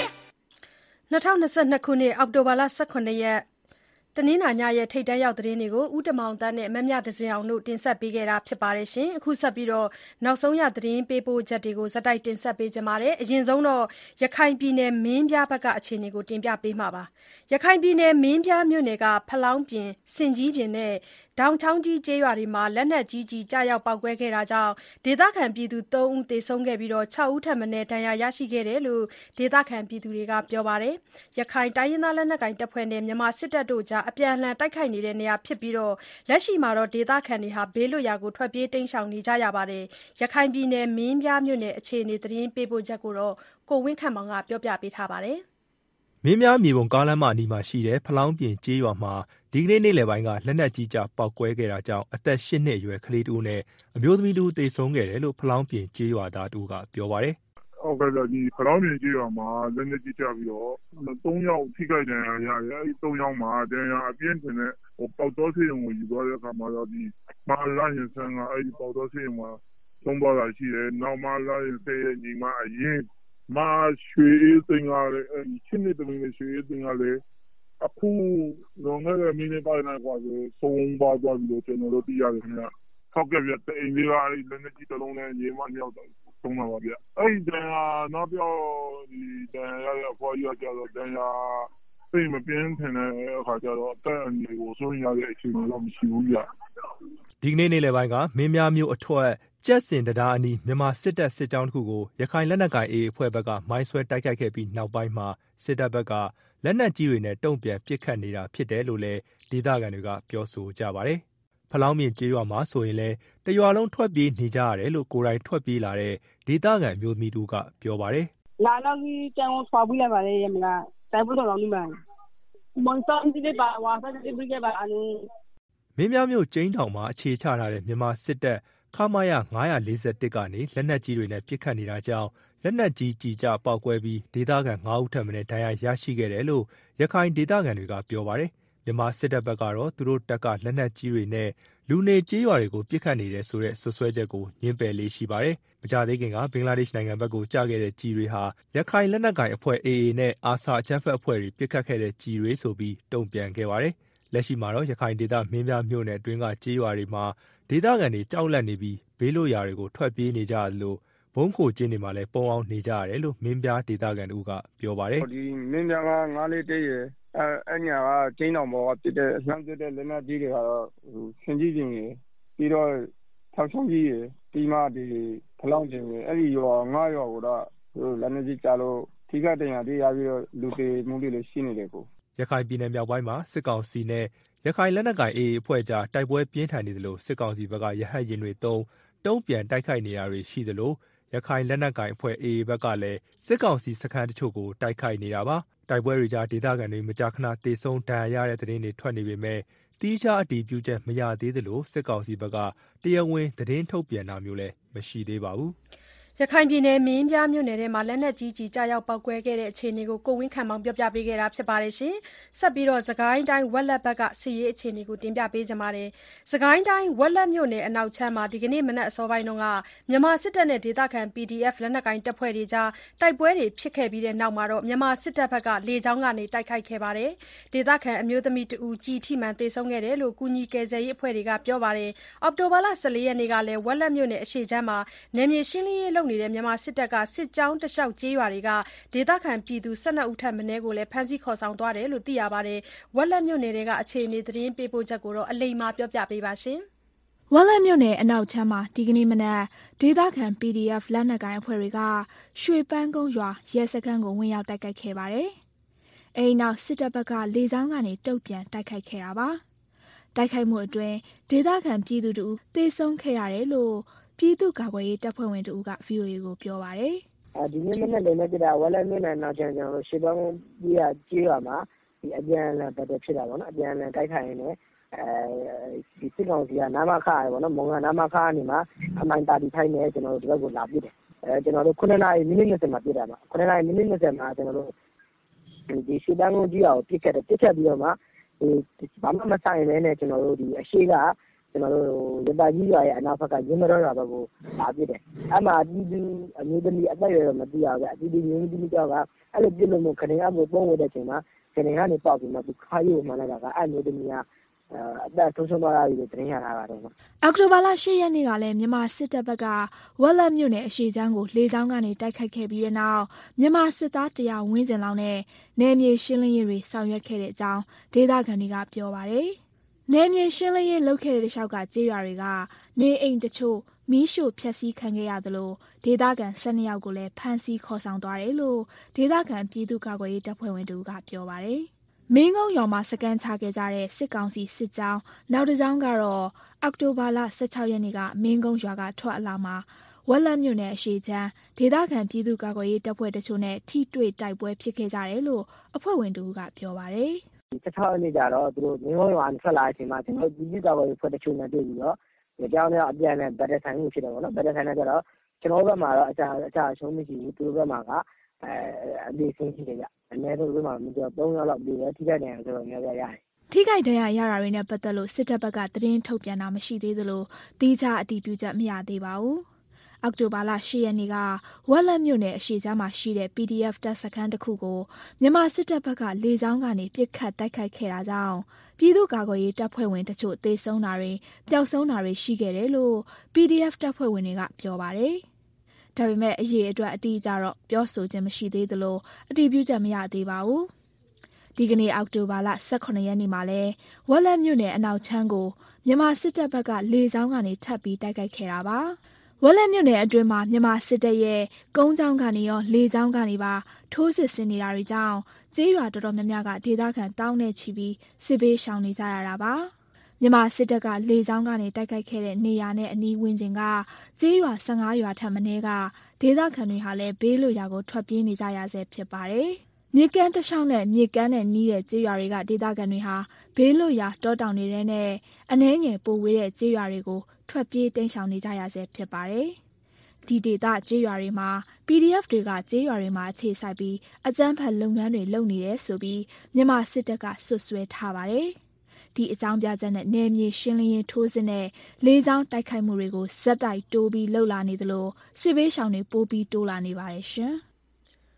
2022 ခုနှစ်အောက်တိုဘာလ 18 ရက်တနင်္လာညရဲ့ထိပ်တန်းရောက်သတင်းတွေကိုဦးတမောင်တန်းနဲ့မမြဒဇင်အောင်တို့တင်ဆက်ပေးခဲ့တာဖြစ်ပါတယ်။အခုဆက်ပြီးနောက်ဆုံးရသတင်းပေးပို့ချက်တွေကိုဇက်တိုက်တင်ဆက်ပေးကြပါမယ်။အရင်ဆုံးရခိုင်ပြည်နယ်မင်းပြားဘက်ကအခြေအနေကိုတင်ပြပေးမှာပါ။ရခိုင်ပြည်နယ်မင်းပြားမြို့နယ်ကဖလောင်းပြင်စင်ကြီးပြင်နဲ့ဒေါင်ချောင်းကြီးကျေးရွာတွေမှာလက်နက်ကြီးကျရောက်ပေါက်ကွဲခဲ့တာကြောင့်ဒေသခံပြည်သူ3ဦးသေဆုံးခဲ့ပြီး6ဦးထပ်မံဒဏ်ရာရရှိခဲ့တယ်လို့ဒေသခံပြည်သူတွေကပြောပါတယ်။ရခိုင်တိုင်းရင်းသားလက်နက်ကိုင်တပ်ဖွဲ့နဲ့မြန်မာစစ်တပ်တို့ကြားအပြန်အလှန်တိုက်ခိုက်နေတဲ့နေရာဖြစ်ပြီးလက်ရှိမှာဒေသခံတွေဘေးလွတ်ရာကိုထွက်ပြေးတိမ်းရှောင်နေကြရပါတယ်။ရခိုင်ပြည်နယ်မင်းပြားမြို့နယ်အခြေအနေသတင်းပေးပို့ချက်ကိုကိုဝင်းခန့်မောင်ကပြောပြပေးထားပါတယ်။မင်းပြားမြေပုံကားလမ်းမအနီးမှာရှိတဲ့ဖလောင်းပြင်ကျေးရွာမှာဒီကနေ့နေ့လယ်ပိုင်းကလက်နက်ကြီးကျပေါက်ကွဲခဲ့တာကြောင့်အသက်8နှစ်အရွယ်ကလေးတူနဲ့အမျိုးသမီးတူသေဆုံးခဲ့တယ်လို့ဖလောင်းပြင်ကျေးရွာသားတူကပြောပါတယ်။ဟုတ်ကဲ့ဒီဖလောင်းပြင်ကျေးရွာမှာလက်နက်ကြီးကျပြီးတော့3ယောက်ထိခိုက်ဒဏ်ရာရတယ်။အဲဒီ3ယောက်မှာဒဏ်ရာအပြင်းထန်တဲ့ပေါက်တော့ဆေးရုံကိုယူသွားတဲ့အခါမှာတော့ဒီမာလာရင်ဆန်းကအဲဒီပေါက်တော့ဆေးရုံမှာသုံးသွားတာရှိတယ်။နောက်မာလာရင်ဆဲရဲ့ညီမအရင်မာရွှေအေးသိန်းကလည်းအဲဒီချင်းနှစ်သမီးနဲ့ရွှေအေးသိန်းကလည်းအခုတော့ငါလည်းမင်းနဲ့တိုင်းနိုင်กว่าဆိုဆုံးပါသွားပြီးတော့ကျွန်တော်တို့သိရတယ်ခင်ဗျ။ဟုတ်ကဲ့ဗျအိမ်လေးကအဲဒီလက်နက်ကြီးတစ်လုံးနဲ့ညီမ2ယောက်ဆုံးတာပါဗျ။အဲဒီတန်ရာနောက်ပြောဒီတန်ရာရဖွားရကြတော့တန်ရာသိမပြင်းထန်တဲ့အခါကျတော့အသက်အန္တရာယ်ကိုစိုးရိမ်ရတဲ့အခြေအနေတော့မရှိဘူးဗျ။ဒီကနေ့နေ့လယ်ပိုင်းကမင်းများမျိုးအထွတ်ကျက်စင်တရားအနီးမြန်မာစစ်တပ်စစ်ကြောင်းတစ်ခုကိုရခိုင်လက်နက်ကိုင် AA အဖွဲ့ဘက်ကမိုင်းဆွဲတိုက်ခိုက်ခဲ့ပြီးနောက်ပိုင်းမှာစစ်တပ်ဘက်ကလက်နက်ကြီးတွေနဲ့တုံ့ပြန်ပစ်ခတ်နေတာဖြစ်တယ်လို့လည်းဒေသခံတွေကပြောဆိုကြပါတယ်။ဖလောင်းပြင်ကျေးရွာမှာဆိုရင်လည်းတရွာလုံးထွက်ပြေးနေကြရတယ်လို့ကိုယ်တိုင်ထွက်ပြေးလာတဲ့ဒေသခံမျိုးသမီးတို့ကပြောပါတယ်။လာတော့ဒီတန်ကိုဖွာပြီးလာပါတယ်ရမလားတိုက်ဖို့တော့လောင်းနေပါမွန်ဆောင်ဒီပါဝါဖတ်ဒီပြခဲ့ပါအနည်းမင်းများမျိုးကျင်းတောင်မှာအခြေချထားတဲ့မြန်မာစစ်တပ်ခမာယ941ကနေလက်နက်ကြီးတွေနဲ့ပစ်ခတ်နေတာကြောင့်လက်နက်ကြီးကြီးကျပေါက်ကွဲပြီးဒေသခံ9ဦးထပ်မံဒဏ်ရာရရှိခဲ့တယ်လို့ရခိုင်ဒေသခံတွေကပြောပါတယ်။မြန်မာစစ်တပ်ဘက်ကတော့သူတို့တပ်ကလက်နက်ကြီးတွေနဲ့လူနေကျေးရွာတွေကိုပစ်ခတ်နေတယ်ဆိုတဲ့ဆွဆွဲချက်ကိုညှင်းပယ်လေးရှိပါတယ်။မကြသေးခင်ကဘင်္ဂလားဒေ့ရှ်နိုင်ငံဘက်ကိုကျခဲ့တဲ့ကြီးတွေဟာရခိုင်လက်နက်ကိုင်အဖွဲ့ AA နဲ့အာဆာအကြမ်းဖက်အဖွဲ့တွေပစ်ခတ်ခဲ့တဲ့ကြီးတွေဆိုပြီးတုံ့ပြန်ခဲ့ပါတယ်။လက်ရှိမှာတော့ရခိုင်ဒေသမင်းပြမြို့နယ်အတွင်းကကျေးရွာတွေမှာဒေသခံတွေကြောက်လန့်နေပြီးဘေးလွတ်ရာတွေကိုထွက်ပြေးနေကြလို့ဘုံခိုကျင်းတွေမှာလည်းပုံအောင်နေကြရတယ်လို့မင်းပြဒေသခံတို့ကပြောပါတယ်ဒီမင်းပြက941ရယ်အညာကကျင်းတော်ပေါ်ကပြတဲ့လှမ်းပြတဲ့လက်နက်ကြီးတွေကတော့ဆင်ကြီးကျင်ရယ်ပြီးတော့ထောက်ချောင်းကြီးရယ်ဒီမှဒီဖလောင်းကျင်ရယ်အဲ့ဒီရွာ9ရွာကိုတော့လက်နက်ကြီးကြားလို့ထိခိုက်ဒဏ်ရာတွေရပြီးတော့လူတွေမှုတွေလည်းရှိနေတယ်ကိုရခိုင်ပြည်နယ်မြောက်ပိုင်းမှာစစ်ကောင်စီနဲ့ရခိုင်လက်နက်ကိုင် AA အဖွဲ့ကြားတိုက်ပွဲပြင်းထန်နေသလိုစစ်ကောင်စီဘက်ကရဟတ်ယာဉ်တွေတုံ့ပြန်တိုက်ခိုက်နေတာတွေရှိသလိုရခိုင်လက်နက်ကိုင်အဖွဲ့ AA ဘက်ကလည်းစစ်ကောင်စီစခန်းတချို့ကိုတိုက်ခိုက်နေတာပါတိုက်ပွဲတွေကြားဒေသခံတွေမကြာခဏတေဆုံးဒဏ်ရာရတဲ့သတင်းတွေထွက်နေပေမဲ့တီးခြားအတည်ပြုချက်မရသေးသလိုစစ်ကောင်စီဘက်ကတရားဝင်သတင်းထုတ်ပြန်တာမျိုးလည်းမရှိသေးပါဘူးရခိုင်ပြည်နယ်မင်းပြားမြို့နယ်ထဲမှာလက်နက်ကြီးကြီးကြားရောက်ပောက်ကွဲခဲ့တဲ့အခြေအနေကိုကိုဝင်းခန့်မောင်ပြောပြပေးခဲ့တာဖြစ်ပါတယ်ရှင်။ဆက်ပြီးတော့စကိုင်းတိုင်းဝက်လက်ဘက်ကစစ်ရေးအခြေအနေကိုတင်ပြပေးကြပါမယ်။စကိုင်းတိုင်းဝက်လက်မြို့နယ်အနောက်ချမ်းမှာဒီကနေ့မနက်အစောပိုင်းကမြန်မာစစ်တပ်နဲ့ဒေသခံ PDF လက်နက်ကိုင်တပ်ဖွဲ့တွေကြားတိုက်ပွဲတွေဖြစ်ခဲ့ပြီးတဲ့နောက်မှာမြန်မာစစ်တပ်ဘက်ကလေကြောင်းကနေတိုက်ခိုက်ခဲ့ပါတယ်။ဒေသခံအမျိုးသမီးတဦးကြီးထိမှန်သေဆုံးခဲ့တယ်လို့ကူညီကယ်ဆယ်ရေးအဖွဲ့တွေကပြောပါတယ်။အောက်တိုဘာလ14ရက်နေ့ကလည်းဝက်လက်မြို့နယ်အရှေ့ချမ်းမှာနယ်မြေရှင်းလင်းရေးလုပ်နေတဲ့မြန်မာစစ်တပ်ကစစ်ကြောင်းတလျှောက်ကျေးရွာတွေကဒေသခံပြည်သူ12ဦးထပ်မင်းကိုလည်းဖမ်းဆီးခေါ်ဆောင်သွားတယ်လို့သိရပါတယ်။ဝက်လက်မြို့နယ်တွေကအခြေအနေသတင်းပေးပို့ချက်ကိုအလိမ္မာပြောပြပေးပါရှင်။ဝက်လက်မြို့နယ်အနောက်ချမ်းမှာဒီကနေ့မနက်ဒေသခံ PDF လက်နက်ကိုင်အဖွဲ့တွေကရွှေပန်းကုန်းရွာရဲစခန်းကိုဝင်ရောက်တိုက်ခိုက်ခဲ့ပါတယ်။အဲဒီနောက်စစ်တပ်ဘက်ကလေကြောင်းကနေတုံ့ပြန်တိုက်ခိုက်ခဲ့တာပါ။တိုက်ခိုက်မှုအတွင်းဒေသခံပြည်သူတို့သေဆုံးခဲ့ရတယ်လို့ပြည်သူ့ကာကွယ်ရေးတပ်ဖွဲ့ဝင်တို့က VOA ကိုပြောပါတယ်။ဒီနေ့မနေ့လည်းပြတာဝက်လက်မြို့နယ်နောက်ကျန်ကျွန်တော်တို့ရှေ့ပေါင်းကြီးကျေးရွာမှာဒီအပြန်အလှန်ပတ်သက်ဖြစ်တာပေါ့နော်အပြန်အလှန်တိုက်ခိုက်ရင်းနဲ့ဒီစစ်ကောင်စီကနာမခါရပေါ့နော်မုံကနာမခါနေမှာအမိုင်တာတီထိုင်းနဲ့ကျွန်တော်တို့ဒီဘက်ကိုလာပြစ်တယ်ကျွန်တော်တို့9နာရီမိနစ်20မှာပြစ်တာပါ9နာရီမိနစ်20မှာကျွန်တော်တို့ဒီရှေ့တန်းကိုကြီးအောင်ပြစ်ခဲ့တယ်ပြစ်ခဲ့ပြီးတော့မှဒီဘာမှမဆိုင်ပဲနဲ့ကျွန်တော်တို့ဒီအရှိကကျွန်တော်တို့ရပါကြီးရွာရဲ့အနောက်ဘက်ကရင်းမတော်ရွာဘက်ကိုလာပြစ်တယ်အဲ့မှာအတီးတူအမျိုးသမီးအသက်အရွယ်တော့မသိရဘူးအတီးတူမျိုးသမီးကြောက်ကအဲ့လိုပြစ်လို့မို့ခရင်အကိုပုံဝတ်တဲ့အချိန်မှာခရင်ကနေပေါက်ပြီးမှသူခါရုံမှလည်းကအဲ့မျိုးသမီးကအသက်ဆုံးရှုံးသွားတာပြီးတင်ရတာပါတယ်။အောက်တိုဘာလ10ရက်နေ့ကလည်းမြန်မာစစ်တပ်ဘက်ကဝက်လက်မြို့နယ်အရှေ့ချမ်းကိုလေကြောင်းကနေတိုက်ခိုက်ခဲ့ပြီးတဲ့နောက်မြန်မာစစ်သား100ဝန်းကျင်လောက်နဲ့နယ်မြေရှင်းလင်းရေးတွေဆောင်ရွက်ခဲ့တဲ့အကြောင်းဒေသခံတွေကပြောပါတယ်။နယ်မြေရှင်းလင်းရေးလုပ်ခဲ့တဲ့တခြားကကျေးရွာတွေကနေအိမ်တချို့မီးရှို့ဖျက်ဆီးခံခဲ့ရသလိုဒေသခံ12ယောက်ကိုလည်းဖမ်းဆီးခေါ်ဆောင်သွားတယ်လို့ဒေသခံပြည်သူ့ကာကွယ်ရေးတပ်ဖွဲ့ဝင်တို့ကပြောပါတယ်။မင်းကုန်းရွာမှာစကန်ချခဲ့ကြတဲ့စစ်ကောင်စီစစ်ကြောင်းနောက်တစ်ကြောင်းကတော့အောက်တိုဘာလ16ရက်နေ့ကမင်းကုန်းရွာကထွက်အလာမှာဝက်လက်မြို့နယ်အရှေ့ချမ်းဒေသခံပြည်သူ့ကာကွယ်ရေးတပ်ဖွဲ့တချို့နဲ့ထိတွေ့တိုက်ပွဲဖြစ်ခဲ့ကြတယ်လို့အဖွဲ့ဝင်တို့ကပြောပါတယ်။ဒီ16ရက်နေ့ကျတော့သူတို့မင်းကုန်းရွာနဲ့ထွက်လာတဲ့အချိန်မှာကျွန်တော်ပြည်သူ့ကာကွယ်ရေးအဖွဲ့တချို့နဲ့တွေ့ပြီးတော့ဒီကြောင်းနဲ့အပြန်နဲ့ဗတ်တက်ဆိုင်မှုဖြစ်တယ်ပေါ့နော်ဗတ်တက်ဆိုင်နဲ့ကျတော့ကျွန်တော်တို့ဘက်မှာတော့အချာရှုံးမရှိဘူးသူတို့ဘက်မှာကအသေးစိတ်ရှိတယ်ကြအနည်းဆုံးဒီမှာမပြော3ရက်လောက်ပြီးတော့ထိခိုက်တယ်ဆိုတော့များများရတယ်ထိခိုက်ဒဏ်ရာရတာတွေနဲ့ပတ်သက်လို့စစ်တပ်ဘက်ကသတင်းထုတ်ပြန်တာမရှိသေးသလိုတိကျအတည်ပြုချက်မရသေးပါဘူးအောက်တိုဘာလ10ရက်နေ့ကဝက်လက်မြို့နယ်အရှေ့ချမ်းမှာရှိတဲ့ PDF တပ်စခန်းတစ်ခုကိုမြန်မာစစ်တပ်ဘက်ကလေကြောင်းကနေပစ်ခတ်တိုက်ခိုက်ခဲ့တာကြောင့်ပြည်သူ့ကာကွယ်ရေးတပ်ဖွဲ့ဝင်တချို့သေဆုံးတာတွေပျောက်ဆုံးတာတွေရှိခဲ့တယ်လို့ PDF တပ်ဖွဲ့ဝင်တွေကပြောပါတယ်။ဒါပေမဲ့အရေးအတွက်အတိအကျတော့ပြောဆိုခြင်းမရှိသေးသလိုအတည်ပြုချက်မရသေးပါဘူး။ဒီကနေ့အောက်တိုဘာလ18ရက်နေ့မှာလဲဝက်လက်မြို့နယ်အနောက်ချမ်းကိုမြန်မာစစ်တပ်ဘက်ကလေကြောင်းကနေထပ်ပြီးတိုက်ခိုက်ခဲ့တာပါ။ဝက်လက်မြို့နယ်အတွင်းမှာမြန်မာစစ်တပ်ရဲ့ကုန်းကြောင်းကနေရောလေကြောင်းကနေပါထိုးစစ်ဆင်နေတာတွေကြောင့်ကျေးရွာတော်တော်များများကဒေသခံတောင်းနဲ့ချီပြီးစစ်ဘေးရှောင်နေကြရတာပါမြန်မာစစ်တပ်ကလေကြောင်းကနေတိုက်ခိုက်ခဲ့တဲ့နေရာနဲ့အနီးဝန်းကျင်ကကျေးရွာ15ရွာထပ်မင်းကဒေသခံတွေဟာလည်းဘေးလွတ်ရာကိုထွက်ပြေးနေကြရဆဲဖြစ်ပါတယ်မြေကမ်းတလျှောက်နဲ့မြေကမ်းနဲ့နီးတဲ့ကျေးရွာတွေကဒေသခံတွေဟာဘေးလွတ်ရာတောတောင်တွေထဲနဲ့အနှဲငယ်ပိုဝေးတဲ့ကျေးရွာတွေကိုထွက်ပြေးတိမ်းရှောင်နေကြရဆဲဖြစ်ပါတယ်။ဒီဒေသကျေးရွာတွေမှာ PDF တွေကကျေးရွာတွေမှာအခြေစိုက်ပြီးအကြမ်းဖက်လုပ်ငန်းတွေလုပ်နေတယ်ဆိုပြီးမြန်မာစစ်တပ်ကဆွဆွဲထားပါတယ်။ဒီအကြောင်းပြချက်နဲ့နယ်မြေရှင်းလင်းရေးထိုးစစ်နဲ့လေကြောင်းတိုက်ခိုက်မှုတွေကိုဇက်တိုက်တိုးပြီးလှုပ်လာနေသလိုစစ်ဘေးရှောင်တွေပိုပြီးတိုးလာနေပါတယ်ရှင်။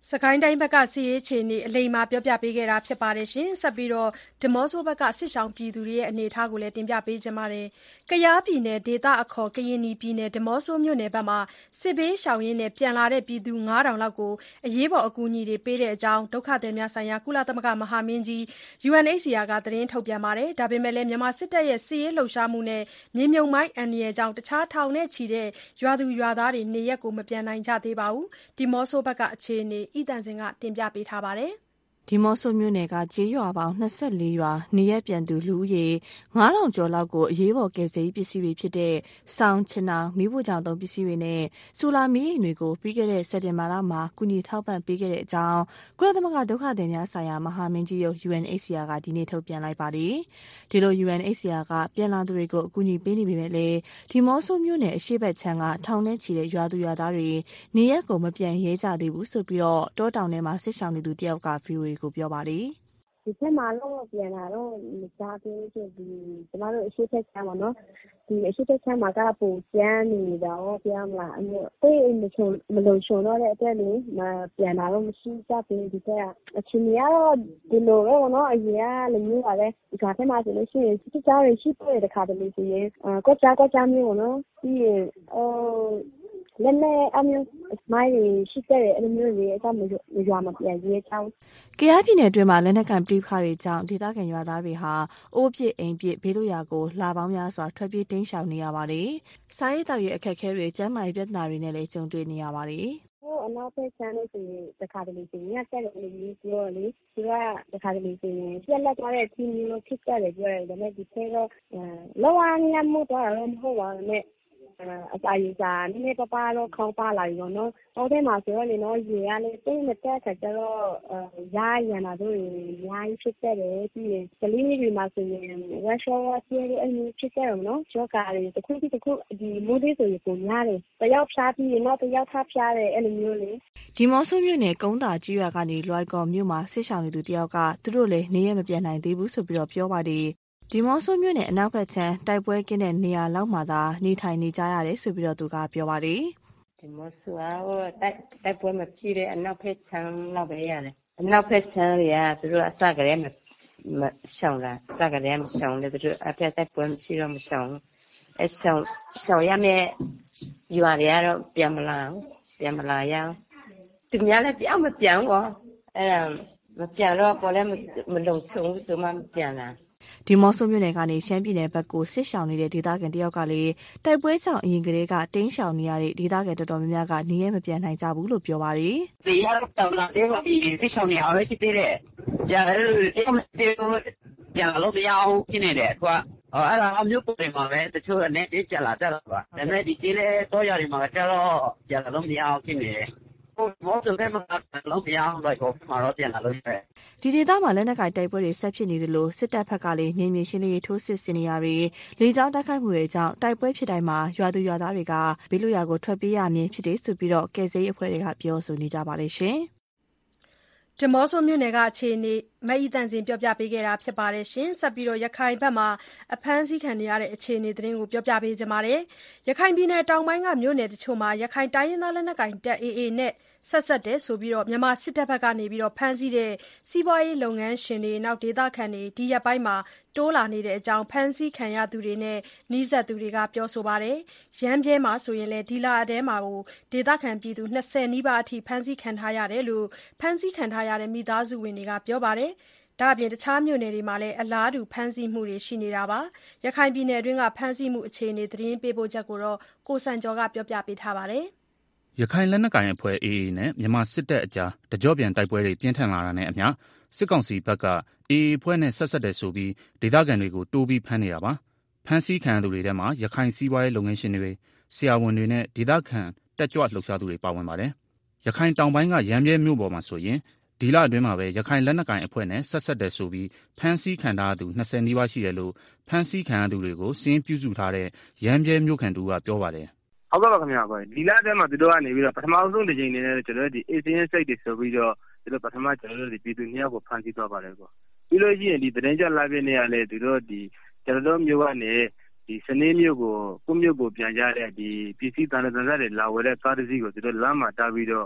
စကိုင်းတိုင်းဘက်ကစစ်ရေးအခြေအနေအလိမ္မာပြောပြပေးခဲ့တာဖြစ်ပါတယ်ရှင်။ဆက်ပြီးတော့ဒီမော့ဆိုဘက်ကစစ်ရှောင်ပြည်သူတွေရဲ့အနေအထားကိုလည်းတင်ပြပေးကြပါမယ်။ကယားပြည်နယ်ဒေသအခေါ်ကရင်ပြည်နယ်ဒီမော့ဆိုမြို့နယ်ဘက်မှာစစ်ဘေးရှောင်ရင်းနဲ့ပြန်လာတဲ့ပြည်သူ 9000 လောက်ကိုအရေးပေါ်အကူအညီတွေပေးတဲ့အကြောင်းဒုက္ခသည်များဆိုင်ရာကုလသမဂ္ဂမဟာမင်းကြီး UNHCR ကသတင်းထုတ်ပြန်ပါတယ်။ဒါပေမဲ့လည်းမြန်မာစစ်တပ်ရဲ့စစ်ရေးလှုပ်ရှားမှုနဲ့မြေမြုပ်မိုင်းအန္တရာယ်ကြောင့်တခြားထောင်နဲ့ချီတဲ့ရွာသူရွာသားတွေနေရပ်ကိုမပြန်နိုင်ကြသေးပါဘူး။ဒီမော့ဆိုဘက်ကအခြေအနေဤတန်စင်ကတင်ပြပေးထားပါတယ်။ဒီမော့ဆိုမြို့နယ်ကကျေးရွာပေါင်း24ရွာနေရပ်ပြန်သူလူဦးရေ 9000 ကျော်လောက်ကိုအရေးပေါ်ကယ်ဆယ်ရေးပစ္စည်းတွေဖြစ်တဲ့စောင်းချင်နာမီးဖိုချောင်သုံးပစ္စည်းတွေနဲ့ဆိုလာမီးအိမ်တွေကိုပြီးခဲ့တဲ့စက်တင်ဘာလမှာကူညီထောက်ပံ့ပေးခဲ့တဲ့အကြောင်းကုလသမဂ္ဂဒုက္ခသည်များဆိုင်ရာမဟာမင်းကြီးရုံး UNHCR ကဒီနေ့ထုတ်ပြန်လိုက်ပါတယ်။ဒီလို UNHCR ကပြန်လာသူတွေကိုအကူအညီပေးနေပေမဲ့လည်းဒီမော့ဆိုမြို့နယ်အရှေ့ဘက်ခြမ်းကထောင်နဲ့ချီတဲ့ရွာသူရွာသားတွေနေရပ်ကိုမပြန်ရဲကြသေးဘူးဆိုပြီးတော့တောတောင်ထဲမှာစစ်ရှောင်နေသူတယောက်က VOA ကိုပြောပါတယ်။ဒီဘက်မှာတော့ပြန်လာတော့မကြားသေးဘူးဆိုဒီကျမတို့အရှိတ်ချမ်းပါနော်ဒီအရှိတ်ချမ်းမှာကပူကျန်းနေတာရောပြောမလားအမျိုးတေးမချုံမလုံချုံတော့တဲ့အတွက်လေမပြန်လာတော့မရှိကြသေးဒီကအချင်းများတော့ဒီလိုပဲနော်အရင်ကလည်းမျိုးပါပဲဒီကထဲမှာဆိုလို့ရှိရင်စစ်ကြောင်းတွေရှိတဲ့တခါတလေဆိုရင်ကွက်ကြားမျိုးနော်ပြီးရင်လည်းအမျိုးမိုင်းရှိတဲ့အမျိုးတွေအကမရွာမပြန်ရဲချောင်းကယားပြည်နယ်အတွင်းမှာလက်နက်ကန်ပြိခါတွေကြောင့်ဒေသခံရွာသားတွေဟာအိုးပြစ်အိမ်ပြစ်ဘေးလို့ရာကိုလာပေါင်းများစွာထွက်ပြေးတိမ်းရှောင်နေရပါတယ်။စားရေးတောက်ရေးအခက်အခဲတွေကျန်းမာရေးပြဿနာတွေနဲ့လည်းကြုံတွေ့နေရပါတယ်။အနောက်ဘက်ခြမ်းလို့ဆိုရင်တခါတလေဆိုရင်တက်တယ်လို့ပြောလေသူကတခါတလေဆိုရင်ပြက်လက်သွားတဲ့အချင်းမျိုးဖြစ်ကြတယ်ပြောတယ်ဒါပေမဲ့ဒီထဲတော့လောကညမှုတော့မဟုတ်ပါဘူးနဲ့အစာရေစာနည်းနည်းပါးတော့ခေါင်းပါလာပြီပေါ့နော်။ဟိုထဲမှာဆိုတော့လေနော်ရေကလည်းတိတ်မတက်ခါကျတော့ရာရန်လာတို့ရိုင်းဖြစ်တဲ့ပြီးရင်ကလေးတွေမှာဆိုရင်ဝက်ရှော့ပြည့်တဲ့အမျိုးဖြစ်တဲ့နော်။ကြောကားတွေတစ်ခုဒီမိုးလေးဆိုရင်ပုံရတယ်။တယောက်ဖြားပြီးရင်တော့တယောက်ထပ်ဖြားတယ်အဲ့လိုမျိုးလေ။ဒီမော့ဆိုမြို့နယ်ကုန်းသာကြီးရွာကနေလွိုင်ကော်မြို့မှာစစ်ဆောင်နေသူတယောက်ကသူတို့လည်းနေရမပြန်နိုင်သေးဘူးဆိုပြီးတော့ပြောပါတယ်။ဒီမော့ဆိုမြို့နယ်အနောက်ဘက်ခြမ်းတိုက်ပွဲကင်းတဲ့နေရာလောက်မှာသာနေထိုင်နေကြရတယ်ဆိုပြီးတော့သူကပြောပါတယ်။ဒီမော့ဆိုတိုက်ပွဲမဖြစ်တဲ့အနောက်ဘက်ခြမ်းလောက်ပဲရတယ်။အနောက်ဘက်ခြမ်းတွေကသူတို့အစကတည်းကမရှောင်တာအစကတည်းကမရှောင်လေသူတို့အဖက်တိုက်ပွဲမရှိတော့မရှောင်။ရှောင်ရမယ့်ရွာတွေကတော့ပြန်မလာရအောင်။သူများလည်းပြောင်းမပြောင်းပေါ့။အဲ့ဒါမပြန်တော့ကိုလည်းမလုံခြုံဘူးဆိုမှမပြန်တာ။ဒီမော့ဆိုမြို့နယ်ကနေရှမ်းပြည်နယ်ဘက်ကိုစစ်ရှောင်နေတဲ့ဒေသခံတယောက်ကလည်းတိုက်ပွဲကြောင့်အရင်ကတည်းကတင်းရှောင်နေရတဲ့ဒေသခံတော်တော်များများကနေရမပြန်နိုင်ကြဘူးလို့ပြောပါတယ်။ဒီရတော့လာတဲ့ဒီစစ်ရှောင်နေအောင်ရှိသေးတယ်။ကြာတယ်ပြန်လို့မရအောင်ရှင်းနေတယ်ကွာ။အဲ့ဒါမျိုးပုံတွေမှာပဲတချို့အနေနဲ့ကြာလာကြတော့ကွာ။ဒါပေမဲ့ဒီကြီးလေတော့ရတွေမှာကျတော့ကြာလို့မရအောင်ရှင်းနေတယ်။မော့ဆိုတဲ့မှာလုံးမရအောင်လိုက်ကိုမှာတော့ပြန်လာလို့ရတယ်ဒီဒေသမှာလက်နက်ကိုင်တိုက်ပွဲတွေဆက်ဖြစ်နေသလိုစစ်တပ်ဘက်ကလည်းနေမြေရှင်းလင်းရေးထိုးစစ်ဆင်နေရပြီးလေကြောင်းတိုက်ခိုက်မှုတွေကြောင့်တိုက်ပွဲဖြစ်တိုင်းမှာရွာသူရွာသားတွေကဘေးလွတ်ရာကိုထွက်ပြေးရမည်ဖြစ်တယ်ဆိုပြီးတော့ကယ်ဆယ်ရေးအဖွဲ့တွေကပြောဆိုနေကြပါတယ်ရှင်။ဒီမော့ဆိုမြို့နယ်ကအခြေအနေမအီတန်စင်ပြောပြပေးခဲ့တာဖြစ်ပါတယ်ရှင်။ဆက်ပြီးတော့ရခိုင်ဘက်မှာအဖမ်းဆီးခံနေရတဲ့အခြေအနေသတင်းကိုပြောပြပေးကြပါမယ်။ရခိုင်ပြည်နယ်တောင်ပိုင်းကမြို့နယ်တချို့မှာရခိုင်တိုင်းရင်းသားလက်နက်ကိုင်တပ် AA နဲ့ဆက်တဲ့ဆိုပြီးတော့မြန်မာစစ်တပ်ဘက်ကနေပြီးတော့ဖမ်းဆီးတဲ့စီးပွားရေးလုပ်ငန်းရှင်တွေနောက်ဒေသခံတွေဒီရက်ပိုင်းမှာတိုးလာနေတဲ့အကြောင်းဖမ်းဆီးခံရသူတွေနဲ့နှိစက်သူတွေကပြောဆိုပါတယ်။ရမ်းပြဲမှာဆိုရင်လည်းဒီလထဲမှာဒေသခံပြည်သူ20နီးပါးအထိဖမ်းဆီးခံထားရတယ်လို့ဖမ်းဆီးခံထားရတဲ့မိသားစုဝင်တွေကပြောပါတယ်။ဒါ့အပြင်တခြားမြို့နယ်တွေမှာလည်းအလားတူဖမ်းဆီးမှုတွေရှိနေတာပါ။ရခိုင်ပြည်နယ်အတွင်းကဖမ်းဆီးမှုအခြေအနေသတင်းပေးပို့ချက်ကိုတော့ကိုစံကျော်ကပြောပြပေးထားပါတယ်။ရခိုင်လက်နက်ကိုင်အဖွဲ့ AA နဲ့မြန်မာစစ်တပ်အကြားတကြော့ပြန်တိုက်ပွဲတွေပြင်းထန်လာတာနဲ့အမျှစစ်ကောင်စီဘက်က AA အဖွဲ့နဲ့ဆက်တဲ့ဆိုပြီးဒေသခံတွေကိုတိုးပြီးဖမ်းနေတာပါ။ဖမ်းဆီးခံရသူတွေထဲမှာရခိုင်စီးပွားရေးလုပ်ငန်းရှင်တွေဆရာဝန်တွေနဲ့ဒေသခံတက်ကြွလှုပ်ရှားသူတွေပါဝင်ပါတယ်။ရခိုင်တောင်ပိုင်းကရမ်းပြဲမြို့ပေါ်မှာဆိုရင်ဒီလအတွင်းမှာပဲရခိုင်လက်နက်ကိုင်အဖွဲ့နဲ့ဆက်တဲ့ဆိုပြီးဖမ်းဆီးခံထားသူ20နီးပါးရှိတယ်လို့ဖမ်းဆီးခံရသူတွေကိုစင်းပြုစုထားတဲ့ရမ်းပြဲမြို့ခံတူကပြောပါတယ်ဟုတ်ကဲ့ပါခင်ဗျာဒီလအတွင်းမှာသူတို့ကနေပြီးတော့ပထမဆုံးတစ်ချိန်နေနဲ့ကျွန်တော်တို့ဒီ ACN စိတ်တွေဆိုပြီးတော့သူတို့ပထမကျွန်တော်တို့ဒီပြည်သူနှစ်ယောက်ကိုဖမ်းဆီးသွားပါတယ်ပေါ့ပြီးလို့ရှိရင်ဒီသတင်းကြလာပြနေရလဲသူတို့ဒီကျွန်တော်တို့မျိုးကနေဒီစနေမျိုးကိုပြန်ကြတဲ့ဒီပစ္စည်းတန်တန်တွေလာဝဲတဲ့ကားတစ်စီးကိုသူတို့လမ်းမှာတားပြီးတော့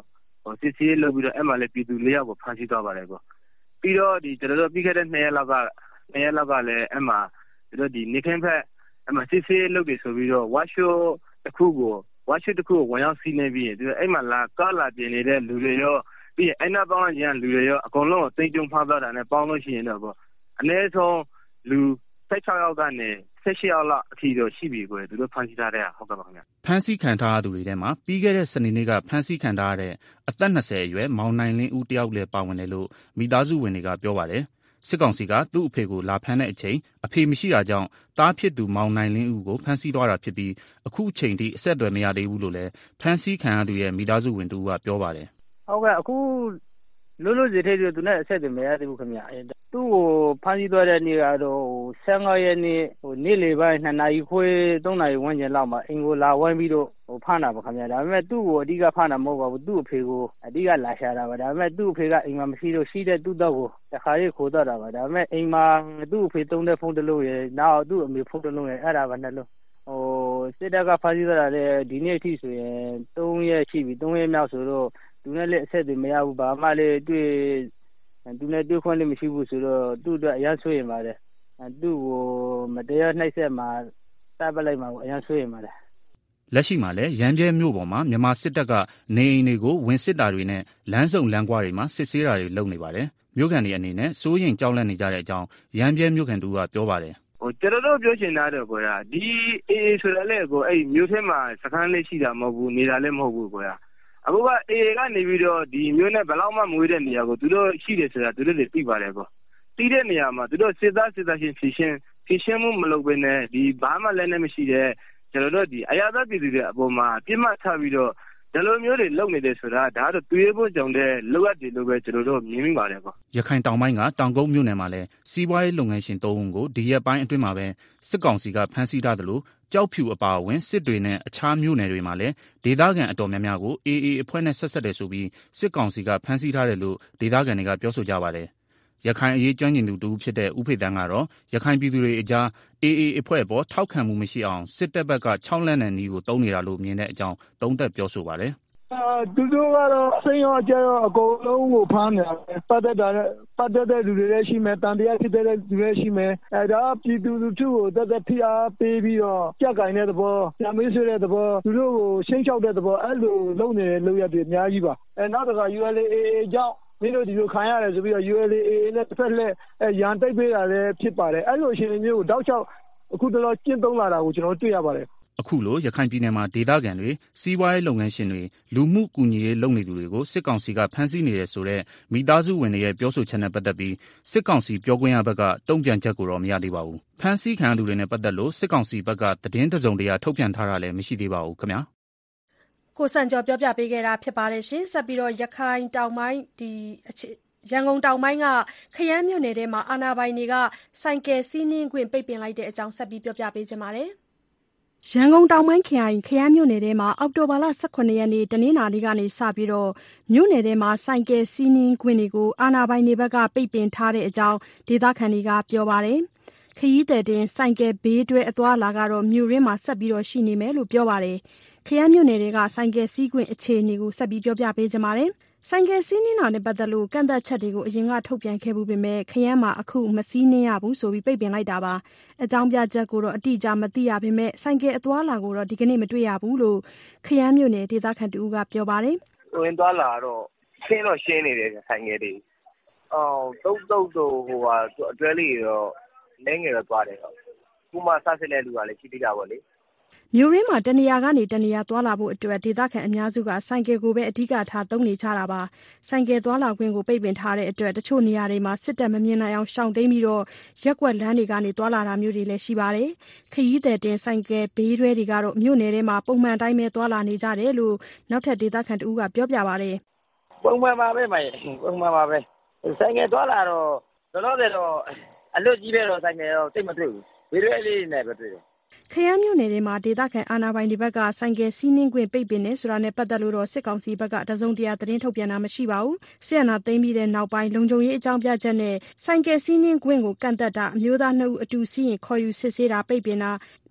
စစ်ဆေးလုပ်ပြီးတော့အဲ့မှာလည်းပြည်သူ၄ယောက်ကိုဖမ်းဆီးသွားပါတယ်ပေါ့ပြီးတော့ကျွန်တော်တို့ပြီးခဲ့တဲ့2ရက်လောက်ကလည်းအဲ့မှာကျွန်တော်နေခင်းဖက်အဲ့မှာစစ်ဆေးလုပ်တယ်ဆိုပြီးတော့ဝါရှိုးတစ်ခုကိုဝင်ရောက်စီးနေပြီးသူအဲ့မှာကားလာပြင်နေတဲ့လူတွေရောပြီးရင်အဲ့နောက်ပေါင်းကျန်လူတွေရောအကုန်လုံးကိုတိတ်ကြုံဖမ်းသွားတာနဲ့ပေါင်းလို့ရှိရင်တော့ပေါ့အနည်းဆုံးလူ16ယောက်ကနေ18ယောက်လောက်အထိတော့ရှိပြီကိုသူတို့ဖမ်းဆီးထားတဲ့ဟုတ်ကဲ့ပါခင်ဗျဖမ်းဆီးခံထားရသူတွေထဲမှာပြီးခဲ့တဲ့စနေနေ့ကဖမ်းဆီးခံထားရတဲ့အသက်20အရွယ်မောင်နိုင်လင်းဦးတယောက်လည်းပါဝင်တယ်လို့မိသားစုဝင်တွေကပြောပါတယ်စစ်ကောင်စီကသူ့အဖေကိုလာဖမ်းတဲ့အချိန်အဖေမရှိတာကြောင့်တားဖြစ်သူမောင်နိုင်လင်းဦးကိုဖမ်းဆီးသွားတာဖြစ်ပြီးအခုအချိန်ထိအဆက်အသွယ်မရသေးဘူးလို့လည်းဖမ်းဆီးခံရသူရဲ့မိသားစုဝင်တူကပြောပါတယ်ဟုတ်ကဲ့အခုလို့စီထဲသူနဲ့အဆက်အသွယ်မရသေးဘူးခင်ဗျသူ့ကိုဖမ်းဆီးသွားတဲ့နေ့ကတော့15ရက်နေ့နေ့လယ်ပိုင်း2နာရီခွဲ3နာရီဝန်းကျင်လောက်မှာအင်ကိုလာဝိုင်းပြီးတော့ဖမ်းတာပါခင်ဗျဒါပေမဲ့သူ့ကိုအဓိကဖမ်းတာမဟုတ်ပါဘူးသူ့အဖေကိုအဓိကလာရှာတာပါဒါပေမဲ့သူ့အဖေကအိမ်မှာမရှိတော့ရှိတဲ့သူ့တော့ကိုတခါရေးခိုးတော့တာပါဒါပေမဲ့အိမ်မှာသူ့အဖေသုံးတဲ့ဖုန်းတစ်လုံးရယ်နောက်သူ့အမေဖုန်းတစ်လုံးရယ်အဲ့ဒါပါနှလုံးစစ်တပ်ကဖမ်းဆီးသွားတာလည်းဒီနေ့အထိဆိုရင်3ရက်ရှိပြီ3ရက်မြောက်ဆိုတော့သူနဲ့လည်းအဆက်အသွယ်မရဘူးဘာမှလည်းသူနဲ့တွေ့ခွင့်လည်းမရှိဘူးဆိုတော့သူ့အတွက်အရန်ဆွေးရပါတယ်သူ့ကိုမတရားနှိပ်စက်မှာတပ်ပလိုက်မှာအရန်ဆွေးရပါတယ်လက်ရှိမှာလည်းရမ်းပြဲမြို့ပေါ်မှာမြန်မာစစ်တပ်ကနေအိမ်တွေကိုဝင်စစ်တာတွေနဲ့လမ်းစုံလမ်းကွာတွေမှာစစ်ဆေးတာတွေလုပ်နေပါတယ်မြို့ကန်တွေအနေနဲ့စိုးရိမ်ကြောက်လန့်နေကြတဲ့အကြောင်းရမ်းပြဲမြို့ကန်တူကပြောပါတယ်ကျွန်တော်တို့ပြောချင်တာတော့ကိုရဒီအေးဆိုတဲ့လေကိုအဲ့မြို့ထဲမှာစခန်းလေးရှိတာမဟုတ်ဘူးနေတာလည်းမဟုတ်ဘူးကိုရအခုကအေးကနေပြီးတော့ဒီမြို့နဲ့ဘယ်လောက်မှမဝေးတဲ့နေရာကိုသူတို့ရှိတယ်ဆိုတာသူတို့တွေသိပါတယ်ပေါ့သိတဲ့နေရာမှာသူတို့စစ်သားချင်းဖြည့်ရှင်းမှုမလုပ်ဘဲနဲ့ဒီဘာမှလည်းနဲ့မရှိတဲ့ကျွန်တော်တို့ဒီအရာသားပြည်သူတွေအပေါ်မှာပြစ်မှတ်ထားပြီးတော့ဒီလိုမျိုးတွေလုပ်နေတယ်ဆိုတာဒါတော့တွေးဖို့ကြောင့်တဲ့လိုအပ်တယ်လို့ပဲကျွန်တော်တို့မြင်မိပါတယ်ပေါ့ရခိုင်တောင်ပိုင်းကတောင်ကုန်းမြို့နယ်မှာလည်းစီးပွားရေးလုပ်ငန်းရှင်3ဦးကိုဒီရက်ပိုင်းအတွင်းမှာပဲစစ်ကောင်စီကဖမ်းဆီးထားတယ်လို့ကြောက်ဖြူအပါအဝင်စစ်တွေနဲ့အခြားမြို့နယ်တွေမှာလည်းဒေသခံအတော်များများကို AA အဖွဲ့နဲ့ဆက်ဆက်တယ်ဆိုပြီးစစ်ကောင်စီကဖမ်းဆီးထားတယ်လို့ဒေသခံတွေကပြောဆိုကြပါတယ်ရခိုင်အရေးကျွမ်းကျင်သူတူဖြစ်တဲ့ဦးဖေတန်းကတော့ရခိုင်ပြည်သူတွေအကြား AA အဖွဲ့ပေါ်ထောက်ခံမှုမရှိအောင်စစ်တပ်ဘက်က6လက်နဲ့နီးကိုတုံးနေတာလို့မြင်တဲ့အကြောင်းသုံးသပ်ပြောဆိုပါတယ်သူတို့ကတော့အစိမ်းရောအကြရောအကုန်လုံးကိုဖမ်းနေတာပတ်သက်တဲ့လူတွေလည်းရှိမယ်တန်တရားဖြစ်တဲ့လူတွေရှိမယ်ဒါပြည်သူလူထုကိုတက်ဖိအားပေးပြီးတော့ကြက်ကင်တဲ့သဘောညမေးဆွေးတဲ့သဘောသူတို့ကိုရှင်းချောက်တဲ့သဘောအဲ့လိုလုပ်နေတဲ့လုပ်ရတဲ့အများကြီးပါနောက်တစ်ခါ ULA ကြောင့်မင်းတို့ဒီလိုခံရတယ်ဆိုပြီးတော့ ULA နဲ့တစ်ဖက်လက်ရန်တိုက်ပေးတာလည်းဖြစ်ပါတယ်အဲ့လိုအချိန်မျိုးကိုတောက်ချောက်အခုတော့ကျင့်သုံးလာတာကိုကျွန်တော်တွေ့ရပါတယ်အခုလိုရခိုင်ပြည်နယ်မှာဒေသခံတွေစီးပွားရေးလုပ်ငန်းရှင်တွေလူမှုကူညီရေးလုပ်နေသူတွေကိုစစ်ကောင်စီကဖမ်းဆီးနေတယ်ဆိုတဲ့မိသားစုဝင်တွေရဲ့ပြောဆိုချက်နဲ့ပတ်သက်ပြီးစစ်ကောင်စီပြောခွင့်ရဘက်ကတုံ့ပြန်ချက်ကိုတော့မရသေးပါဘူးဖမ်းဆီးခံရသူတွေနဲ့ပတ်သက်လို့စစ်ကောင်စီဘက်ကသတင်းတစုံတရာထုတ်ပြန်ထားတာလည်းမရှိသေးပါဘူးခင်ဗျာကိုစံကျော်ပြောပြပေးခဲ့တာဖြစ်ပါတယ်ရှင်ဆက်ပြီးတော့ရခိုင်တောင်ပိုင်းရန်ကုန်တောင်ပိုင်းကခရမ်းမြို့နယ်ထဲမှာအာဏာပိုင်တွေကဆိုင်ကယ်စီးနင်းခွင့်ပိတ်ပင်လိုက်တဲ့အကြောင်းဆက်ပြီးပြောပြပေးချင်ပါတယ်ရန်ကုန်တောင်ပိုင်းခရိုင်ခရမ်းမြို့နယ်ထဲမှာအောက်တိုဘာလ18ရက်နေ့တနင်္လာနေ့ကနေစပြီးတော့မြို့နယ်ထဲမှာဆိုင်ကယ်စီးနင်းခွင့်တွေကိုအာဏာပိုင်တွေဘက်ကပိတ်ပင်ထားတဲ့အကြောင်းဒေသခံတွေကပြောပါတယ်ခရီးသည်တင်ဆိုင်ကယ်ဘေးတွဲအသွားလာကတော့မြို့ရင်းမှာဆက်ပြီးတော့ရှိနေမယ်လို့ပြောပါတယ်ခရမ်းမြို့နယ်တွေကဆိုင်ကယ်စီးခွင့်အခြေအနေကိုဆက်ပြီးပြောပြပေးချင်ပါတယ်ဆိုင်ကယ်စီးနှင်းတာနဲ့ပတ်သက်လို့ကန့်သက်ချက်တွေကိုအရင်ကထုတ်ပြန်ခဲ့မှုပေမဲ့ခရမ်းမှာအခုမစီးနှင်းရဘူးဆိုပြီးပိတ်ပင်လိုက်တာပါအကြောင်းပြချက်ကိုတော့အတိအကျမသိရပေမဲ့ဆိုင်ကယ်အသွားလာကိုတော့ဒီကနေ့မတွေ့ရဘူးလို့ခရမ်းမြို့နယ်ဒေသခံတူကပြောပါတယ်ဝင်သွားလာတော့ရှင်းနေတယ်ဆိုင်ကယ်တွေတုတ်ဟိုဟာအတွဲလေးတော့လဲငယ်တော့သွားတယ်တော့ခုမှစစစ်တဲ့လူကလည်းရှိသေးတာပေါ့လေမြို့ရင်းမှာတနေရာကနေတနေရာသွားလာဖို့အတွက်ဒေသခံအများစုကဆိုင်ကယ်ကိုပဲအဓိကထားသုံးနေကြတာပါဆိုင်ကယ်သွားလာခွင့်ကိုပိတ်ပင်ထားတဲ့အတွက်တချို့နေရာတွေမှာစစ်တပ်မမြင်နိုင်အောင်ရှောင်တိန်ပြီးတော့ရက်ကွက်လမ်းတွေကနေသွားလာတာမျိုးတွေလည်းရှိပါတယ်ခရီးသည်တင်ဆိုင်ကယ်ဘေးတွဲတွေကတော့မြို့နယ်ထဲမှာပုံမှန်တိုင်းပဲသွားလာနေကြတယ်လို့နောက်ထပ်ဒေသခံတူကပြောပြပါတယ်ပုံမှန်ပါပဲပုံမှန်ပါပဲဆိုင်ကယ်သွားလာတော့တော့အလွတ်ကြီးပဲတော့ဆိုင်ကယ်တော့တိတ်မတွေ့ဘူးဘေးတွဲလေးနဲ့ပဲတွေ့တယ်ခရမ်းမြို့နယ်ထဲမှာဒေသခံအာဏာပိုင်တွေဘက်ကဆိုင်ကယ်စီးနှင်းခွင့်ပိတ်ပင်နေဆိုတာနဲ့ပတ်သက်လို့တော့စစ်ကောင်စီဘက်ကတစုံတရာသတင်းထုတ်ပြန်တာမရှိပါဘူး။စစ်အာဏာသိမ်းပြီးတဲ့နောက်ပိုင်းလုံခြုံရေးအကြောင်းပြချက်နဲ့ဆိုင်ကယ်စီးနှင်းခွင့်ကိုကန့်သက်တာအမျိုးသား2ဦးအတူစီးရင်ခေါ်ယူစစ်ဆေးတာပိတ်ပင်တာ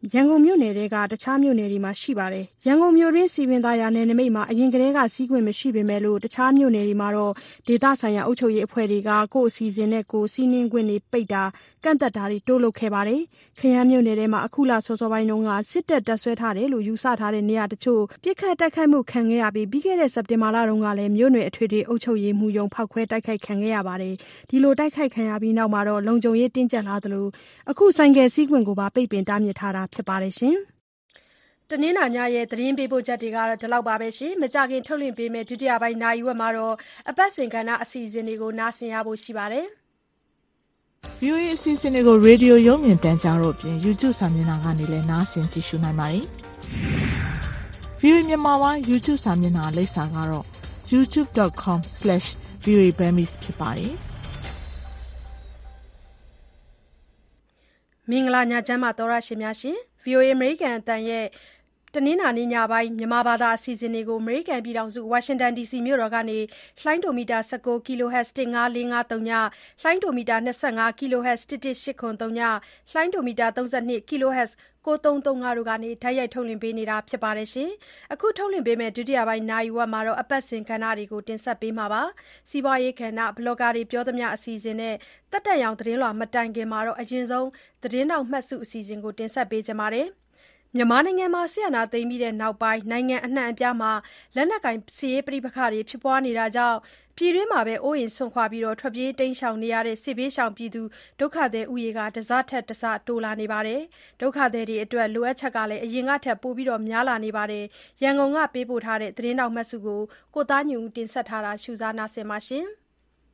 ရန်ကုန်မြို့နယ်တွေကတခြားမြို့နယ်တွေမှာရှိပါတယ်။ရန်ကုန်မြို့တွင်းစီပင်သာယာနယ်နိမိတ်မှာအရင်ကတည်းကစီးခွင့်မရှိပေမဲ့လို့တခြားမြို့နယ်တွေမှာတော့ဒေသဆိုင်ရာအုပ်ချုပ်ရေးအဖွဲ့တွေကကိုယ့်အစီအစဉ်နဲ့ကိုယ်စီးနင်းခွင့်တွေပိတ်တာကန့်သက်တာတွေတိုးလုပ်ခဲ့ပါတယ်။ခရမ်းမြို့နယ်ထဲမှာအခုလစောစောပိုင်းတုန်းကစစ်တပ်တပ်ဆွဲထားတယ်လို့ယူဆထားတဲ့နေရာတချို့ပြစ်ခတ်တိုက်ခိုက်မှုခံခဲ့ရပြီးပြီးခဲ့တဲ့စက်တင်ဘာလတုန်းကလည်းမြို့နယ်အထွေထွေအုပ်ချုပ်ရေးမှူးရုံးဖောက်ခွဲတိုက်ခိုက်ခံခဲ့ရပါတယ်။ဒီလိုတိုက်ခိုက်ခံရပြီးနောက်မှာတော့လုံခြုံရေးတင်းကျပ်လာသလိုအခုဆိုင်ကယ်စီးခွင့်ကိုပါပိတ်ပင်တားမြစ်ထားတာဖြစ်ပါတယ်ရှင်။တနင်္လာညရဲ့သတင်းပေးပို့ချက်တွေကတော့ဒီလောက်ပါပဲရှင်။မကြခင်ထုတ်လွှင့်ပေးမယ့်ဒုတိယပိုင်းနိုင်ဝက်မှာတော့အပတ်စဉ်ကဏ္ဍအစီအစဉ်တွေကိုနားဆင်ရဖို့ရှိပါတယ်။ VOA အစီအစဉ်တွေကိုရေဒီယိုရုံးမြင်တန်းကြားတို့အပြင် YouTube စာမျက်နှာကနေလည်းနားဆင်ကြည့်ရှုနိုင်ပါတယ်။ VOA မြန်မာပိုင်း YouTube စာမျက်နှာလိပ်စာကတော့ youtube.com/voaburmese ဖြစ်ပါတယ်။မင်္ဂလာညချမ်းပါသောရရှင်များရှင် VOA အမေရိကန်အသံရဲ့တနင်္လာနေ့ညပိုင်းမြန်မာဘာသာအစီအစဉ်တွေကိုအမေရိကန်ပြည်ထောင်စုဝါရှင်တန် DC မြို့တော်ကနေလှိုင်းဒိုမီတာ19 kHz 15453ညလှိုင်းဒိုမီတာ25 kHz 11803ညလှိုင်းဒိုမီတာ32 kHz 9335တို့ကနေဓာတ်ရိုက်ထုတ်လွှင့်ပေးနေတာဖြစ်ပါတယ်ရှင်။အခုထုတ်လွှင့်ပေးမယ့်ဒုတိယပိုင်းနိုင်ဝက်မှာတော့အပတ်စဉ်ကဏ္ဍတွေကိုတင်ဆက်ပေးမှာပါ။စီးပွားရေးကဏ္ဍဘလော့ဂါတွေပြောသမျှအစီအစဉ်နဲ့တက်တက်ရောင်သတင်းလွှာမတိုင်ခင်မှာတော့အရင်ဆုံးသတင်းတောက်မှတ်စုအစီအစဉ်ကိုတင်ဆက်ပေးကြပါမယ်။မြန်မာနိုင်ငံမှာဆီယနာသိမ်းပြီးတဲ့နောက်ပိုင်းနိုင်ငံအနှံ့အပြားမှာလက်နက်ကိုင်စစ်ရေးပဋိပက္ခတွေဖြစ်ပွားနေတာကြောင့်ပြည်တွင်းမှာပဲအိုးအိမ်စွန့်ခွာပြီးထွက်ပြေးတိမ်းရှောင်နေရတဲ့စစ်ဘေးရှောင်ပြည်သူဒုက္ခသည်ဥယေကတစထက်တစတိုးလာနေပါတယ်။ဒုက္ခသည်တွေအတွက်လိုအပ်ချက်ကလည်းအရင်ကထက်ပိုပြီးများလာနေပါတယ်။ရန်ကုန်ကပေးပို့ထားတဲ့သတင်းတောက်မှတ်စုကိုကိုသားညူတင်ဆက်ထားတာရှုစားနာဆင်ပါရှင်။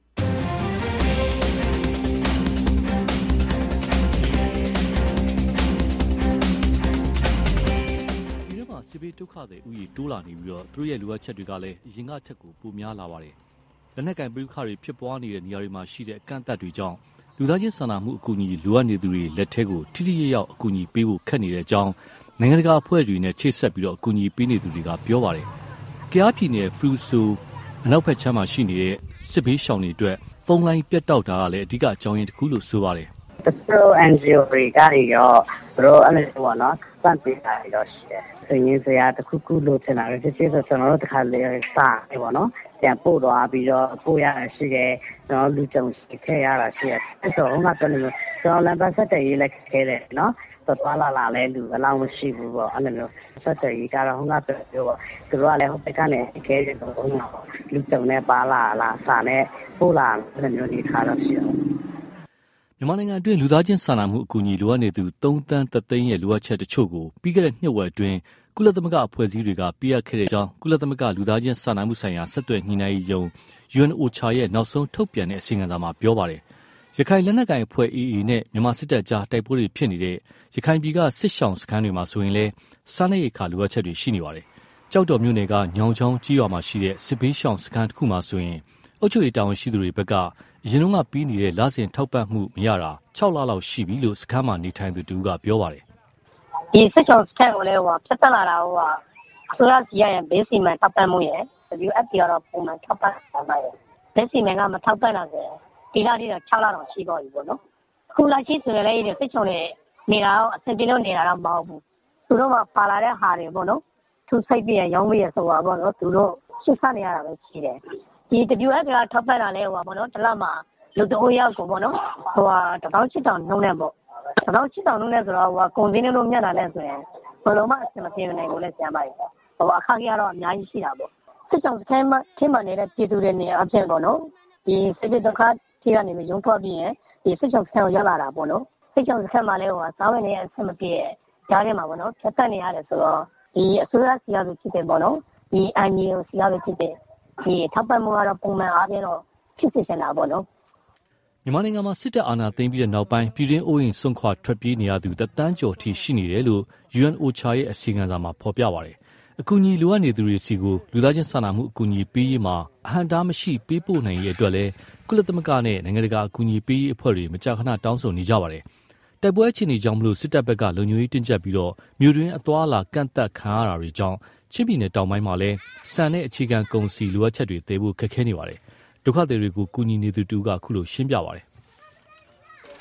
စစ်ဘေးဒုက္ခသည်ဥယျာဉ်တိုးလာနေပြီးသူတို့ရဲ့လိုအပ်ချက်တွေကလည်းအရင်ကထက်ကိုပိုများလာပါတယ်။လက်နက်ကင်ပဋိပက္ခတွေဖြစ်ပွားနေတဲ့နေရာတွေမှာရှိတဲ့အကန့်အသတ်တွေကြောင့်လူသားချင်းစာနာမှုအကူအညီလိုအပ်နေသူတွေလက်ထဲကိုထိထိရောက်အကူအညီပေးဖို့ခက်နေတဲ့အကြောင်းနိုင်ငံတကာအဖွဲ့တွေနဲ့ချိတ်ဆက်ပြီးအကူအညီပေးနေသူတွေကပြောပါတယ်။ကြားပြည်နယ်ဖရူဆိုအနောက်ဘက်ခြမ်းမှာရှိနေတဲ့စစ်ဘေးရှောင်တွေအတွက်ဖုန်းလိုင်းပြတ်တောက်တာကလည်းအဓိကအကြောင်းရင်းတစ်ခုလို့ဆိုပါတယ်။တချို့ NGO တွေကရောသူတို့အဲ့လိုပေါ့နော်စံပေးတာရောရှိတယ်။စရင်းစရာတစ်ခုခုလို့ထင်တာပဲဖြစ်ဖြစ်ဆိုကျွန်တော်တို့တစ်ခါလေစတယ်ပေါ့နော်။ပြန်ပို့သွားပြီးတော့ပို့ရတာရှိတယ်။ကျွန်တော်လူကြုံရှိခဲ့ရတာရှိတယ်။အဲ့တော့ဟိုကတည်းကကျွန်တော်လမ်းပတ်ဆက်တယ်ရေးလိုက်ခဲ့တယ်နော်။သွားလာလဲလူအလောင်းမရှိဘူးပေါ့အဲ့လိုမျိုးဆက်တယ်ရေးကတော့ဟိုကပြောပေါ့သူတို့ကလည်းဟိုဘက်ကနေခဲတယ်တော့လူကြုံနဲ့ပါလာစာနဲ့ပို့လာအဲ့လိုမျိုးနေထားတော့ရှိတယ်မြန်မာနိုင်ငံအတွင်းလူသားချင်းစာနာမှုအကူအညီလိုအပ်နေသူ3 သန်း3 သိန်းရဲ့လိုအပ်ချက်တချို့ကိုပြီးခဲ့တဲ့နှစ်ဝက်အတွင်းကုလသမဂ္ဂအဖွဲ့အစည်းတွေကပြရခဲ့တဲ့အကြောင်းကုလသမဂ္ဂလူသားချင်းစာနာမှုဆိုင်ရာဆက်သွယ်ညှိနှိုင်းရေးယုံ UNOCHA ရဲ့နောက်ဆုံးထုတ်ပြန်တဲ့အစီရင်ခံစာမှာပြောပါတယ်။ရခိုင်လက်နက်ကိုင်အဖွဲ့ AA နဲ့မြန်မာစစ်တပ်ကြားတိုက်ပွဲတွေဖြစ်နေတဲ့ရခိုင်ပြည်ကစစ်ရှောင်စခန်းတွေမှာဆိုရင်လည်းစားနပ်ရိက္ခာလိုအပ်ချက်တွေရှိနေပါတယ်။ကြောက်တော်မြို့နယ်ကညောင်ချောင်းကြီးရွာမှာရှိတဲ့စစ်ဘေးရှောင်စခန်းတစ်ခုမှာဆိုရင်အုပ်ချုပ်ရေးတာဝန်ရှိသူတွေဘက်ကအရင်ကပြီးနေတဲ့လစဉ်ထောက်ပံ့မှုမရတာ6 လလောက်ရှိပြီလို့စခန်းမှာနေထိုင်သူတူကပြောပါတယ်။ဒီစစ်ဆောင်စခန်းကိုလည်းဖြတ်တက်လာတာအစိုးရစီရရင်ဘေးစီမံထောက်ပံ့မှုရယ် WFP ကတော့ပုံမှန်ထောက်ပံ့တာရယ်ဘေးစီမံကမထောက်ပံ့တာဆိုရင်ဒီလထိတော့6 လတော့ရှိတော့ပြီပေါ့နော်။ခုလာရှိဆိုရင်လည်းစစ်ဆောင်တွေနေတာတော့အဆင်ပြေလို့နေတာတော့မဟုတ်ဘူး။သူတို့ကပါလာတဲ့ဟာတွေပေါ့နော်။သူစိတ်ပြည့်ရောင်းပြည့်ဆိုတာပေါ့နော်။သူတို့ရှင်းဆနေရတာပဲရှိတယ်။ဒီ WFP ကထောက်ပံ့တာလဲပေါ့နော်။တစ်လမှာလူတအုပ်ရောက်ကိုပေါ့နော်1800နှုန်းနဲ့ပေါ့1800နှုန်းနဲ့ဆိုတော့ကုန်စည်နှုန်းလို့မြတ်တာလဲဆိုရင်ဘယ်လိုမှအဆင်မပြေနိုင်ဘူးလဲဆရာမကြီးအခါကြီးကတော့အများကြီးရှိတာပေါ့စစ်ဆောင်စခန်းမှာထင်းမှနေတဲ့ပြည်သူတွေနေအဖြစ်ပေါ့နော်ဒီစစ်တပ်ဒုက္ခကြီးကနေရုံထွက်ပြီးရင်ဒီစစ်ဆောင်စခန်းကိုရောက်လာတာပေါ့နော်စစ်ဆောင်စခန်းမှာလဲစားဝင်နေအဆင်မပြေကြားထဲမှာပေါ့နော်ဖြတ်တက်နေရတယ်ဆိုတော့ဒီအစိုးရစီရလို့ဖြစ်တယ်ပေါ့နော်ဒီ NGO စီရလို့ဖြစ်တယ်ဒီထောက်ပံ့မှုကတော့ပုံမှန်အားဖြင့်တော့ဖြစ်စေချင်တာပေါ့နော်မြန်မာနိုင်ငံမှာစစ်တပ်အာဏာသိမ်းပြီးတဲ့နောက်ပိုင်းပြည်တွင်းအိုးအိမ်စွန့်ခွာထွက်ပြေးနေရသူတန်းကျော်ထိရှိနေတယ်လို့ UNOCHA ရဲ့အစီရင်ခံစာမှာဖော်ပြပါတယ်။အကူအညီလိုအပ်နေသူတွေစီကိုလူသားချင်းစာနာမှုအကူအညီပေးရေးမှာအဟန့်တားမရှိပေးပို့နိုင်ရေးအတွက်လည်းကုလသမဂ္ဂနဲ့နိုင်ငံတကာအကူအညီပေးရေးအဖွဲ့တွေမကြာခဏတောင်းဆိုနေကြပါတယ်။တိုက်ပွဲအခြေအနေကြောင့်မလို့စစ်တပ်ဘက်ကလုံခြုံရေးတင်းကျပ်ပြီးတော့မြို့တွင်းအသွားအလာကန့်သတ်ခံရတာတွေကြောင့်ချင်းပြည်နယ်တောင်ပိုင်းမှာလည်းစံတဲ့အခြေခံကုန်စည်လိုအပ်ချက်တွေသယ်ဖို့ခက်ခဲနေပါတယ်။ဒုက္ခသည်တွေကိုကူညီနေသူတူကအခုလိုရှင်းပြပါတယ်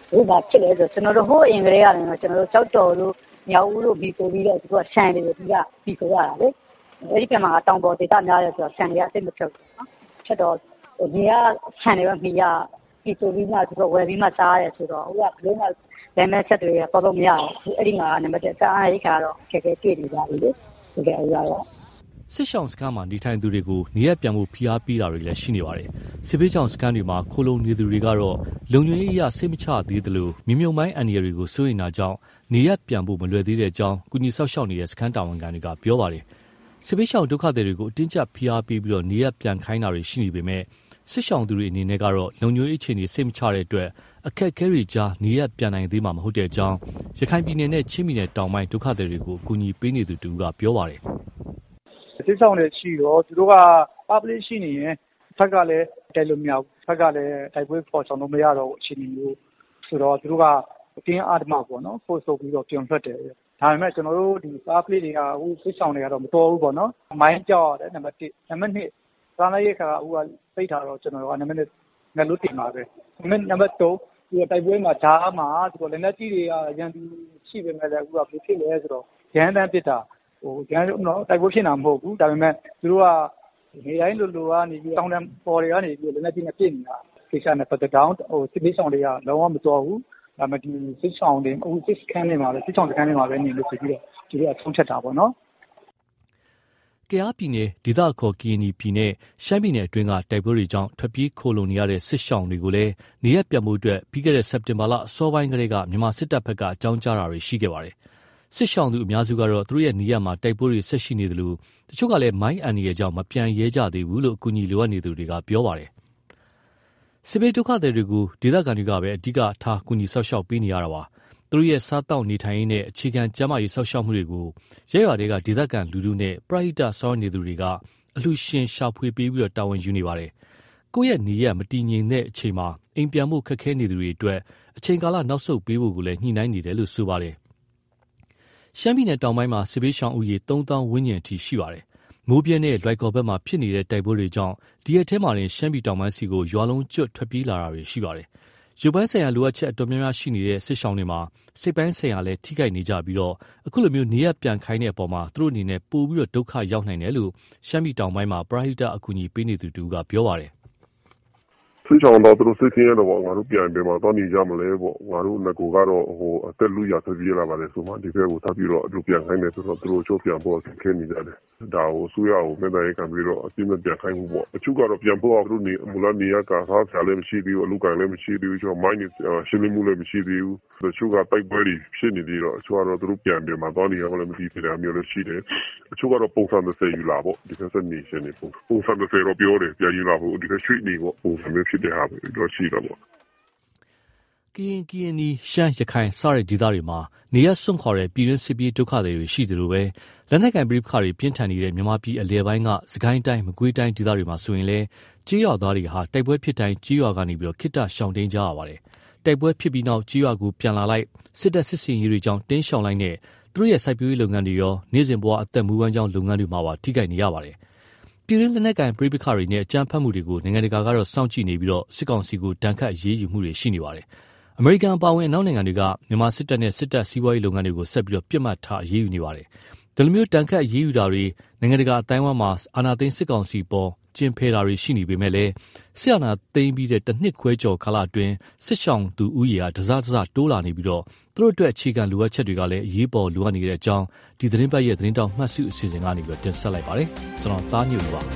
တို့ကဖြစ်လဲဆိုကျွန်တော်တို့ဟိုးအင်္ဂလိပ်ကလည်းကျွန်တော်တို့ကြောက်တော်တို့မြောက်ဦးတို့ဘီကိုပြီးတော့သူကဆန်တွေကိုပြီးကဘီကိုရတာလေအဲ့ဒီကမှာတောင်ပေါ်ဒေသများတယ်ဆိုတော့ဆန်တွေကအသိမဖြုတ်ဘူးနော်ချက်တော့ဒီကဆန်တွေကမိရဘီကိုပြီးမှသူကဝယ်ပြီးမှစားရတယ်ဆိုတော့ဟိုကဘလုံးကလည်းမဲ့ချက်တွေကပေါ်တော့မရဘူးအဲ့ဒီမှာနံပါတ်1စားအဲ့ဒီကတော့ခက်ခဲတွေ့နေကြပြီလေဒီကအဲ့ဒါစစ်ရှောင်းစခန်းမှာနေထိုင်သူတွေကိုနေရပြန်မှုဖိအားပေးတာတွေလည်းရှိနေပါတယ်။စစ်ဘေးရှောင်းစခန်းတွေမှာခိုလုံနေသူတွေကတော့လုံခြုံရေးအရာစိတ်မချသေးသလိုမြုံမိုင်းအန်ရီတွေကိုစိုးရိမ်တာကြောင့်နေရပြန်ဖို့မလွယ်သေးတဲ့အကြောင်းကုညီဆောက်ရှောက်နေတဲ့စခန်းတာဝန်ခံတွေကပြောပါတယ်။စစ်ဘေးရှောင်းဒုက္ခသည်တွေကိုအတင်းကျပ်ဖိအားပေးပြီးတော့နေရပြန်ခိုင်းတာတွေရှိနေပေမဲ့စစ်ရှောင်းသူတွေအနေနဲ့ကတော့လုံခြုံရေးအခြေအနေစိတ်မချတဲ့အတွက်အခက်အခဲတွေကြားနေရပြန်နိုင်သေးမှာမဟုတ်တဲ့အကြောင်းရခိုင်ပြည်နယ်နဲ့ချင်းပြည်နယ်တောင်ပိုင်းဒုက္ခသည်တွေကိုအကူအညီပေးနေသူတူကပြောပါတယ်။စစ်ဆောင်တွေရှိတော့သူတို့က public ရှိနေရင်ဖက်ကလည်းတိုက်လို့မရဘူးဖက်ကလည်းတိုက်ပွဲပေါ်ဆောင်လို့မရတော့အခြေအနေမျိုးဆိုတော့သူတို့ကအတင်းအဓမ္မပေါ့နော်ပို့ဆိုပြီးတော့ပြုံထွက်တယ်ဒါပေမဲ့ကျွန်တော်တို့ဒီ public တွေကအခုစစ်ဆောင်တွေကတော့မတော်ဘူးပေါ့နော်မိုင်းကြောက်ရတယ်နံပါတ်1နံပါတ်2စားလိုက်ရခါအခုကသိထားတော့ကျွန်တော်ကနံပါတ်2ငါလို့တင်ပါပဲနံပါတ်3ဒီတိုက်ပွဲမှာဓာတ်မှာသူတို့လက်နက်ကြီးတွေကရန်သူရှိပေမဲ့လည်းအခုကဘယ်ဖြစ်လဲဆိုတော့ရန်တန်းပစ်တာကျန်တော့တိုက်ပွဲဖြစ်တာမဟုတ်ဘူးဒါပေမဲ့သူတို့ကနေတိုင်းလိုကနေပြီးတောင်းတပေါ်တွေကနေပြီးလက်နက်ကြီးနဲ့ပြစ်နေတာကိစ္စနဲ့ပတ်သက်တော့စစ်ပေးဆောင်တွေကလုံးဝမတော်ဘူးဒါပေမဲ့ဒီစစ်ဆောင်တွေအခုစစ်ခန်းတွေမှာပဲစစ်ဆောင်စခန်းတွေမှာပဲနေလို့ဆိုပြီးတော့ဒီကအဆုံးဖြတ်တာပေါ့နော်ကယားပြည်နယ်ဒေသခေါ်ကရင်ပြည်နယ်ရှမ်းပြည်နယ်အတွင်းကတိုက်ပွဲတွေကြောင့်ထွက်ပြေးခိုလုံနေရတဲ့စစ်ရှောင်းတွေကိုလည်းနေရပြန်မှုအတွက်ပြီးခဲ့တဲ့စက်တင်ဘာလအစောပိုင်းကတည်းကမြန်မာစစ်တပ်ဘက်ကအကြောင်းကြားတာတွေရှိခဲ့ပါတယ်။စစ်ရှောင်းသူအများစုကတော့သူတို့ရဲ့နေရမှာတိုက်ပွဲတွေဆက်ရှိနေတယ်လို့တချို့ကလည်းမိုင်းအန်ရဲ့ကြောင့်မပြန်ရဲကြသေးဘူးလို့အကူအညီလိုအပ်နေသူတွေကပြောပါတယ်။စစ်ဘေးဒုက္ခသည်တွေကိုဒေသခံတွေကပဲအဓိကထားကူညီဆောက်ရှောက်ပေးနေရတာပါ။သူတို့ရဲ့စားတောက်နေထိုင်ရေးနဲ့အခြေခံကျန်းမာရေးဆောက်ရှောက်မှုတွေကိုရဲရွာတွေကဒေသခံလူထုနဲ့ပရိဟိတဆောင်းနေသူတွေကအလှရှင်ရှာဖွေပေးပြီးတော့တာဝန်ယူနေပါတယ်။ကိုယ့်ရဲ့နေရမတည်ငြိမ်တဲ့အချိန်မှာအိမ်ပြန်မှုခက်ခဲနေသူတွေအတွက်အချိန်ကာလနောက်ဆုတ်ပေးဖို့ကိုလည်းညှိနှိုင်းနေတယ်လို့ဆိုပါတယ်။ရှမ်းပြည်နယ်တောင်ပိုင်းမှာစစ်ဘေးရှောင်ဦးရေ3000ဝန်းကျင်အထိရှိပါတယ်။မိုးပြင်းတဲ့လွိုက်ကော်ဘက်မှာဖြစ်နေတဲ့တိုက်ပွဲတွေကြောင့်ဒီရက်ထဲမှာတင်ရှမ်းပြည်တောင်ပိုင်းစီကိုရွာလုံးကျွတ်ထွက်ပြေးလာတာတွေရှိပါတယ်။ရုပ်ပိုင်းဆိုင်ရာလိုအပ်ချက်အတော်များများရှိနေတဲ့စစ်ရှောင်တွေမှာစိတ်ပိုင်းဆိုင်ရာလည်းထိခိုက်နေကြပြီးတော့အခုလိုမျိုးနေရပြန်ခိုင်းတဲ့အပေါ်မှာသူတို့အနေနဲ့ပို့ပြီးတော့ဒုက္ခရောက်နိုင်တယ်လို့ရှမ်းပြည်တောင်ပိုင်းမှာပရိဟိတအကူအညီပေးနေသူတူကပြောပါတယ်စစ်ဆောင်တော့သူတို့စစ်ခင်းရတော့ငါတို့ပြန်ပြန်မှာတော့နေကြမလဲပေါ့ငါတို့ငကိုကတော့အသက်လူရဆက်ပြေးလာပါလေဆိုမှဒီဘက်ကိုထပ်ပြီးတော့အတူပြန်ခိုင်းတယ်ဆိုတော့သူတို့ချိုးပြန်ဖို့ခင်းနေကြတယ်ဒါကိုဆူရအောင်မဲ့တိုင်းကံပြီးတော့အပြင်းနဲ့ပြန်ခိုင်းမှုပေါ့အချို့ကတော့ပြန်ဖို့သူတို့နေမူလနေရကစားဆရာလည်းမရှိသေးဘူးအလူကလည်းမရှိသေးဘူးကျွန်တော်မိုင်းနေရှင်းလင်းမှုလည်းမရှိသေးဘူးတချို့ကတိုက်ပွဲတွေဖြစ်နေသေးတော့အချို့ကတော့သူတို့ပြန်ပြန်မှာတော့နေရမလို့မသိသေးတယ်မျိုးလည်းရှိတယ်အချို့ကတော့ပုံစံ30ယူလာပေါ့ဒီကစနေရှင်နေပုံစံ30တော့ပြောတယ်ပြန်ယူလာဖို့ဒီကရွှေ့နေပေါ့ပုံစံမျိုးဖြစ်တဲ့ဟာပဲတော့ရှိတော့ပေါ့ကရင်နီရှမ်းရခိုင်စတဲ့ဒေသတွေမှာနေရစွန့်ခေါ်တဲ့ပြည်တွင်းစစ်ပြေးဒုက္ခတွေရှိတယ်လို့ပဲလက်နက်ကိုင်ပဋိပက္ခတွေပြင်းထန်နေတဲ့မြန်မာပြည်အလဲပိုင်းကစကိုင်းတိုင်းမကွေးတိုင်းဒေသတွေမှာဆိုရင်လည်းကြေးရွာသားတွေဟာတိုက်ပွဲဖြစ်တိုင်းကြေးရွာကနေပြီးတော့ခိတ္တရှောင်တင်းကြရပါတယ်တိုက်ပွဲဖြစ်ပြီးနောက်ကြေးရွာကိုပြန်လာလိုက်စစ်တပ်စစ်စင်ရေးတွေကြောင့်တင်းရှောင်လိုက်နဲ့သူတို့ရဲ့စိုက်ပျိုးရေးလုပ်ငန်းတွေရောနေ့စဉ်ဘဝအသက်မူဝမ်းကြောင်းလုပ်ငန်းတွေမှာပါထိခိုက်နေရပါတယ်ပြည်တွင်းလက်နက်ကိုင်ပဋိပက္ခတွေနဲ့အကြမ်းဖက်မှုတွေကိုနိုင်ငံတကာကတော့စောင့်ကြည့်နေပြီးတော့စစ်ကောင်စီကိုတန်ခတ်အရေးယူမှုတွေရှိနေပါတယ်အမေရိကန်အပါအဝင်အနောက်နိုင်ငံတွေကမြန်မာစစ်တပ်နဲ့စစ်တပ်စီးပွားရေးလုပ်ငန်းတွေကိုဆက်ပြီးတော့ပြစ်မှတ်ထားအရေးယူနေပါတယ်ဒီလိုမျိုးတန်ခတ်အရေးယူတာတွေနိုင်ငံတကာအတိုင်းအဝန်းမှာအာဏာသိမ်းစစ်ကောင်စီပေါ်ကျင်းဖယ်တာတွေရှိနေပေမဲ့လည်းစစ်အာဏာသိမ်းပြီးတဲ့တစ်နှစ်ခွဲကျော်ကာလအတွင်းစစ်ရှောင်သူဦးရေကတစတိုးလာနေပြီးတော့သူတို့အတွက်အခြေခံလိုအပ်ချက်တွေကလည်းအရေးပေါ်လိုအပ်နေတဲ့အကြောင်းဒီသတင်းပတ်ရဲ့သတင်းတောက်မှတ်စုအစီအစဉ်ကနေပြီးတင်ဆက်လိုက်ပါတယ်ကျွန်တော်သားညို့ပါ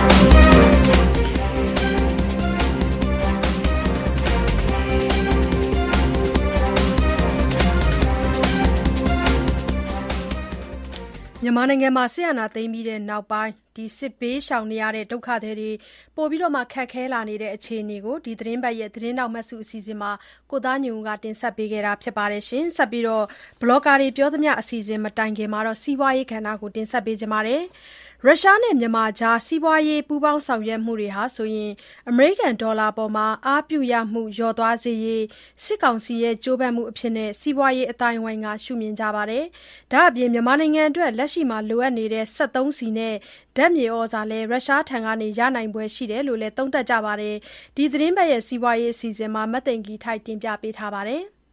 မြန်မာနိုင်ငံမှာစစ်အာဏာသိမ်းပြီးတဲ့နောက်ပိုင်းဒီစစ်ဘေးရှောင်နေရတဲ့ဒုက္ခသည်တွေပို့ပြီးတော့မှခက်ခဲလာနေတဲ့အခြေအနေကိုဒီသတင်းပတ်ရဲ့သတင်းတောက်မှတ်စုအစီအစဉ်မှာကိုသားညုံကတင်ဆက်ပေးခဲ့တာဖြစ်ပါတယ်ရှင်ဆက်ပြီးတော့ဘလော့ဂါတွေပြောသမျှအစီအစဉ်မတိုင်ခင်မှာတော့စီးပွားရေးကဏ္ဍကိုတင်ဆက်ပေးကြပါမယ်ရုရှားနဲ့မြန်မာကြားစီးပွားရေးပူးပေါင်းဆောင်ရွက်မှုတွေဟာအမေရိကန်ဒေါ်လာပေါ်အားပြုရမှုလျော့သွားစေရေးစစ်ကောင်စီရဲ့ကြိုးပမ်းမှုအဖြစ်စီးပွားရေးအသိုင်းအဝိုင်းကရှုမြင်ကြပါတယ်။ဒါ့အပြင်မြန်မာနိုင်ငံအတွက်လက်ရှိလိုအပ်နေတဲ့စက်သုံးဆီနဲ့ဓာတ်မြေဩဇာလည်းရုရှားထံကရနိုင်ဖွယ်ရှိတယ်လို့လည်းသုံးသပ်ကြပါတယ်။ဒီသတင်းပတ်ရဲ့စီးပွားရေးအစီအစဉ်မှာမသိင်္ဂီထိုက်တင်ပြပေးထားပါတယ်။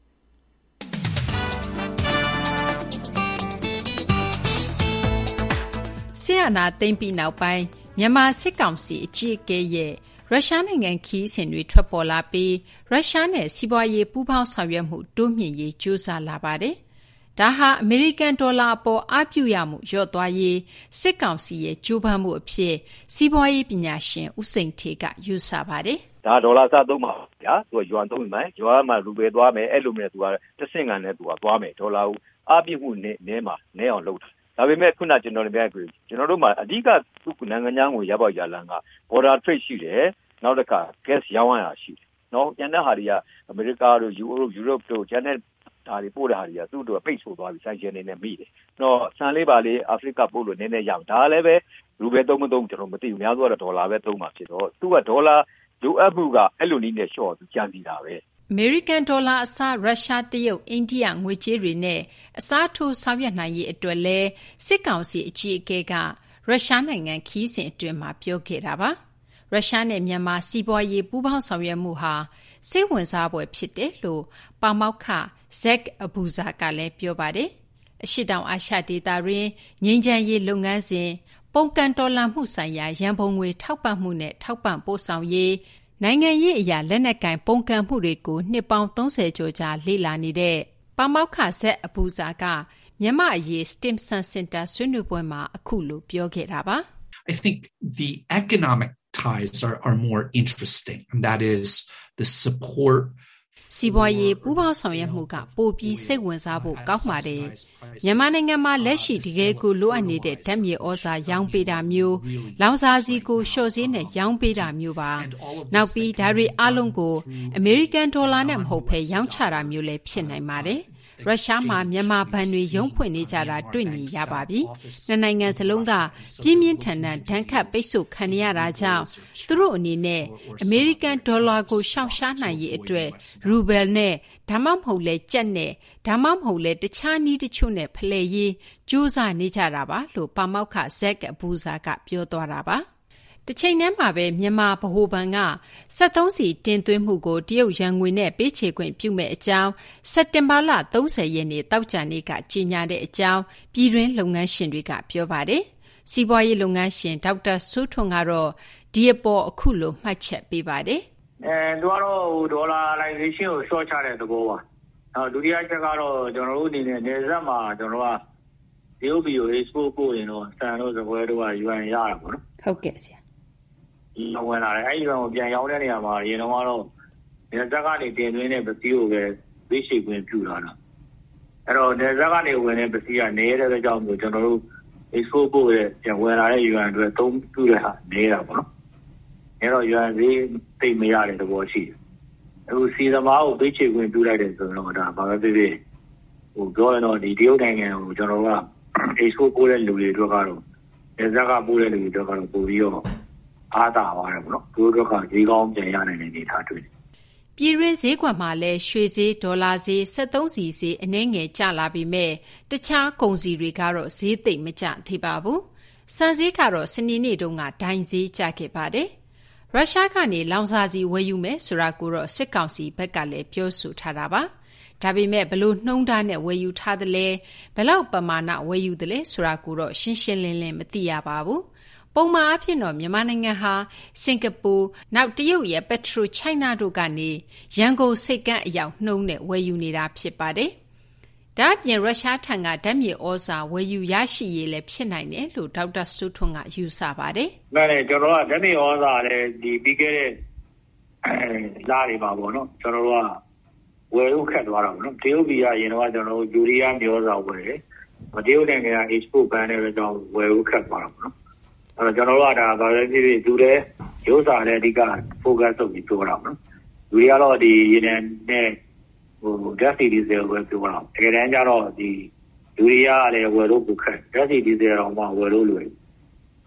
စစ်အာဏာသိမ်းပြီးနောက်ပိုင်းမြန်မာစစ်ကောင်စီအကြီးအကဲရဲ့ရုရှားနိုင်ငံခရီးစဉ်တွေထွက်ပေါ်လာပြီးရုရှားနဲ့စီးပွားရေးပူးပေါင်းဆောင်ရွက်မှုတိုးမြှင့်ရေးကြိုးစားလာပါတယ်။ဒါဟာအမေရိကန်ဒေါ်လာအပေါ်အားပြုရမှုလျော့သွားရေးစစ်ကောင်စီရဲ့ကြိုးပမ်းမှုအဖြစ်စီးပွားရေးပညာရှင်ဦးစိန်ဌေးကယူဆပါတယ်။ဒါဒေါ်လာစသုံးပါဗျာသူကယွမ်သုံးမယ်ယွမ်မှာရူဘယ်သွားမယ်အဲ့လိုမျိုးသူကတစ်ဆင့်ကန်နဲ့သူကသွားမယ်ဒေါ်လာကိုအားပြုမှုနဲအောင်လုပ်တာဒါပေမဲ့ခုနကျွန်တော်တို့ပြောကျွန်တော်တို့မှာအဓိကသူ့နိုင်ငံခြားငွေရပေါက်ရလန်က border trade ရှိတယ်နောက်တစ်ခါ gas ရောင်းရတာရှိတယ်နော်ကျန်တဲ့ဟာတွေကအမေရိကတို့ယူရိုပတို့ကျန်တဲ့ဒါတွေပို့တဲ့ဟာတွေကသူ့တို့ပိတ်ဆို့သွားပြီးဆိုင်ရှင်နေနဲ့မိတယ်နော်ဆန်လေးပါလေးအာဖရိကပို့လို့နည်းနည်းရအောင်ဒါလည်းပဲရူဘဲသုံးမသုံးကျွန်တော်မသိဘူးများသောအားဖြင့်ဒေါ်လာပဲသုံးမှာဖြစ်တော့သူကဒေါ်လာလိုအပ်မှုကအဲ့လိုနည်းနဲ့လျှော့သူကြံစီတာပဲအမေရိကန်ဒေါ်လာအစားရုရှားတရုတ်အိန္ဒိယငွေကြေးတွေနဲ့အစားထိုးဆောင်ရွက်နိုင်ရေးအတွက်လဲစစ်ကောင်စီအကြီးအကဲကရုရှားနိုင်ငံခီးစဉ်အတွင်းမှာပြောခဲ့တာပါရုရှားနဲ့မြန်မာစီးပွားရေးပူးပေါင်းဆောင်ရွက်မှုဟာစိတ်ဝင်စားဖွယ်ဖြစ်တယ်လို့ပါမောက္ခဇက်အဘူဇာကလည်းပြောပါတယ်အရှေ့တောင်အာရှဒေသတွင်ငြိမ်းချမ်းရေးလုပ်ငန်းစဉ်ပုံကန်တော်လှန်မှုဆိုင်ရာရန်ပုံငွေထောက်ပံ့မှုနဲ့ထောက်ပံ့ပို့ဆောင်ရေးနိုင်ငံရေးအရာလက်နက်ကင်ပုံကန်မှုတွေကိုနှစ်ပေါင်း30ကျော်ကြာလေ့လာနေတဲ့ပါမောက္ခဇက်အပူဇာကမြန်မာအရေး Stimson Center ဆွေးနွေးပွဲမှာအခုလိုပြောခဲ့တာပါ I think the economic ties are more interesting and that is the support စီးပွားရေးပူးပေါင်းဆောင်ရွက်မှုကပိုပြီးစိတ်ဝင်စားဖို့ကောင်းပါတယ်မြန်မာနိုင်ငံမှာလက်ရှိတကယ်ကိုလိုအပ်နေတဲ့ဓာတ်မြေဩဇာရောင်းပေးတာမျိုးလောင်စာဆီကိုလျှော့ဈေးနဲ့ရောင်းပေးတာမျိုးပါနောက်ပြီးဒါတွေအလုံးကိုအမေရိကန်ဒေါ်လာနဲ့မဟုတ်ဘဲရောင်းချတာမျိုးလည်းဖြစ်နိုင်ပါတယ်ရုရှားမှာမြန်မာဘဏ်တွေရုံးဖွင့်နေကြတာတွေ့နေရပါပြီ။နှစ်နိုင်ငံစလုံးကပြင်းပြင်းထန်ထန်ဒဏ်ခတ်ပိတ်ဆို့ခံရတာကြောင့်သူတို့အနေနဲ့အမေရိကန်ဒေါ်လာကိုရှောင်ရှားနိုင်ရေးအတွက်ရူဘယ်နဲ့ဒါမှမဟုတ်လဲကျပ်နဲ့ဒါမှမဟုတ်လဲတခြားနည်းတချို့နဲ့ဖလှယ်ရေးကြိုးစားနေကြတာပါလို့ပါမောက္ခဇက်အဘူဇာကပြောသွားတာပါ။တစ်ချိန်တည်းမှာပဲမြန်မာဗဟိုဘဏ်က73စီတင်သွင်းမှုကိုတရုတ်ရန်ငွေနဲ့ပေးချေခွင့်ပြုမဲ့အကြောင်းစက်တင်ဘာလ30ရက်နေ့တောက်ကြနေ့ကကြေညာတဲ့အကြောင်းပြည်တွင်းလုပ်ငန်းရှင်တွေကပြောပါတယ်။စီးပွားရေးလုပ်ငန်းရှင်ဒေါက်တာစိုးထွန်းကတော့ဒီအပေါ်အခုလိုမှတ်ချက်ပေးပါတယ်။သူကတော့ဒေါ်လာလိုက်ဇေးရှင်းကိုရှော့ချတဲ့သဘောပါ။ဒုတိယချက်ကတော့ကျွန်တော်တို့အနေနဲ့နေဆက်မှာကျွန်တော်ကတရုတ်ပြည်ကို export ပို့ရင်တော့စံတို့စပွဲတို့က yuan ရတာပေါ့နော်။ဟုတ်ကဲ့ဆရာ။ဝင်လာတယ်အဲ့ဒီကောင်ကိုပြန်ရောင်းတဲ့နေရာမှာရေတော့ကတော့နေဆက်ကနေတင်သွင်းတဲ့ပစ္စည်းကိုပဲသိရှိခွင့်ပြုလာတာအဲ့တော့နေဆက်ကနေဝင်တဲ့ပစ္စည်းကနေတဲ့အတွက်ကြောင့်မို့ကျွန်တော်တို့ export ပို့ရဲ့ပြန်ဝင်လာတဲ့ yuan တွေသုံးပြုတဲ့ဟာနေတာပေါ့နော်အဲ့တော့ yuan ဈေးသိမရတဲ့သဘောရှိတယ်အခုစီသမားကိုသိရှိခွင့်ပြုလိုက်တယ်ဆိုတော့ဒါဘာပဲဖြစ်ဖြစ်ဟိုပြောရင်တော့ဒီတရုတ်နိုင်ငံကိုကျွန်တော်က export ပို့တဲ့လူတွေအတွက်ကတော့နေဆက်ကပို့တဲ့လူတွေအတွက်ကတော့ပို့ပြီးတော့အားသာပါတယ်ပေါ့နော်သူတို့ကဈေးကောင်းပြန်ရနိုင်တဲ့အနေအထားတွေ့တယ်ပြည်တွင်းဈေးကွက်မှာလည်းရွှေဈေးဒေါ်လာဈေး73စီဈေးအနည်းငယ်ကျလာပြီးမဲ့တခြားကုန်စည်တွေကတော့ဈေးသိပ်မကျသေးပါဘူးစံဈေးကတော့စနေနေ့တုန်းကဒိုင်ဈေးကျခဲ့ပါတယ်ရုရှားကနေလောင်စာဆီဝယ်ယူမယ်ဆိုတာကိုတော့စစ်ကောင်စီဘက်ကလည်းပြောဆိုထားတာပါဒါပေမဲ့ဘလို့နှုံးထားနဲ့ဝယ်ယူထားသလဲဘလောက်ပမာဏဝယ်ယူသလဲဆိုတာကိုတော့ရှင်းရှင်းလင်းလင်းမသိရပါဘူးပုံမှန်အဖြစ်တော့မြန်မာနိုင်ငံဟာစင်ကာပူနောက်တရုတ်ရဲ့ပက်ထရိုချိုင်းနာတို့ကနေရန်ကုန်စိတ်ကမ်းအရောက်နှုံးနဲ့ဝယ်ယူနေတာဖြစ်ပါတယ်။ဒါ့အပြင်ရုရှားထံကဓာတ်မြေဩဇာဝယ်ယူရရှိရေးလည်းဖြစ်နိုင်တယ်လို့ဒေါက်တာစိုးထွန်းကယူဆပါတယ်။မှန်တယ်ကျွန်တော်ကဓာတ်မြေဩဇာလည်းဒီပြီးခဲ့တဲ့လတွေပါပေါ့နော်ကျွန်တော်တို့ကဝယ်လို့ခက်သွားတာပေါ့နော်တရုတ်ပြည်ကရင်တော့ကျွန်တော်တို့ယူရီးယားမြေဩဇာဝယ်တယ်။တရုတ်နိုင်ငံက export ban နဲ့ပဲကျွန်တော်ဝယ်လို့ခက်သွားတာပေါ့နော်အဲ့တော့ကျွန်တော်တို့ကဒါဗာလဲဖြစ်ဖြစ်သူလည်းရုပ်စာနဲ့အဓိက focus လုပ်ပြီးပြောတာပေါ့နော်လူတွေကတော့ဒီရေနံနဲ့ဟို gas diesel ပဲပြောတာတကယ်တမ်းကျတော့ဒီလူတွေကလည်းဝယ်လို့ပုခက် gas diesel တော့မှဝယ်လို့လွယ်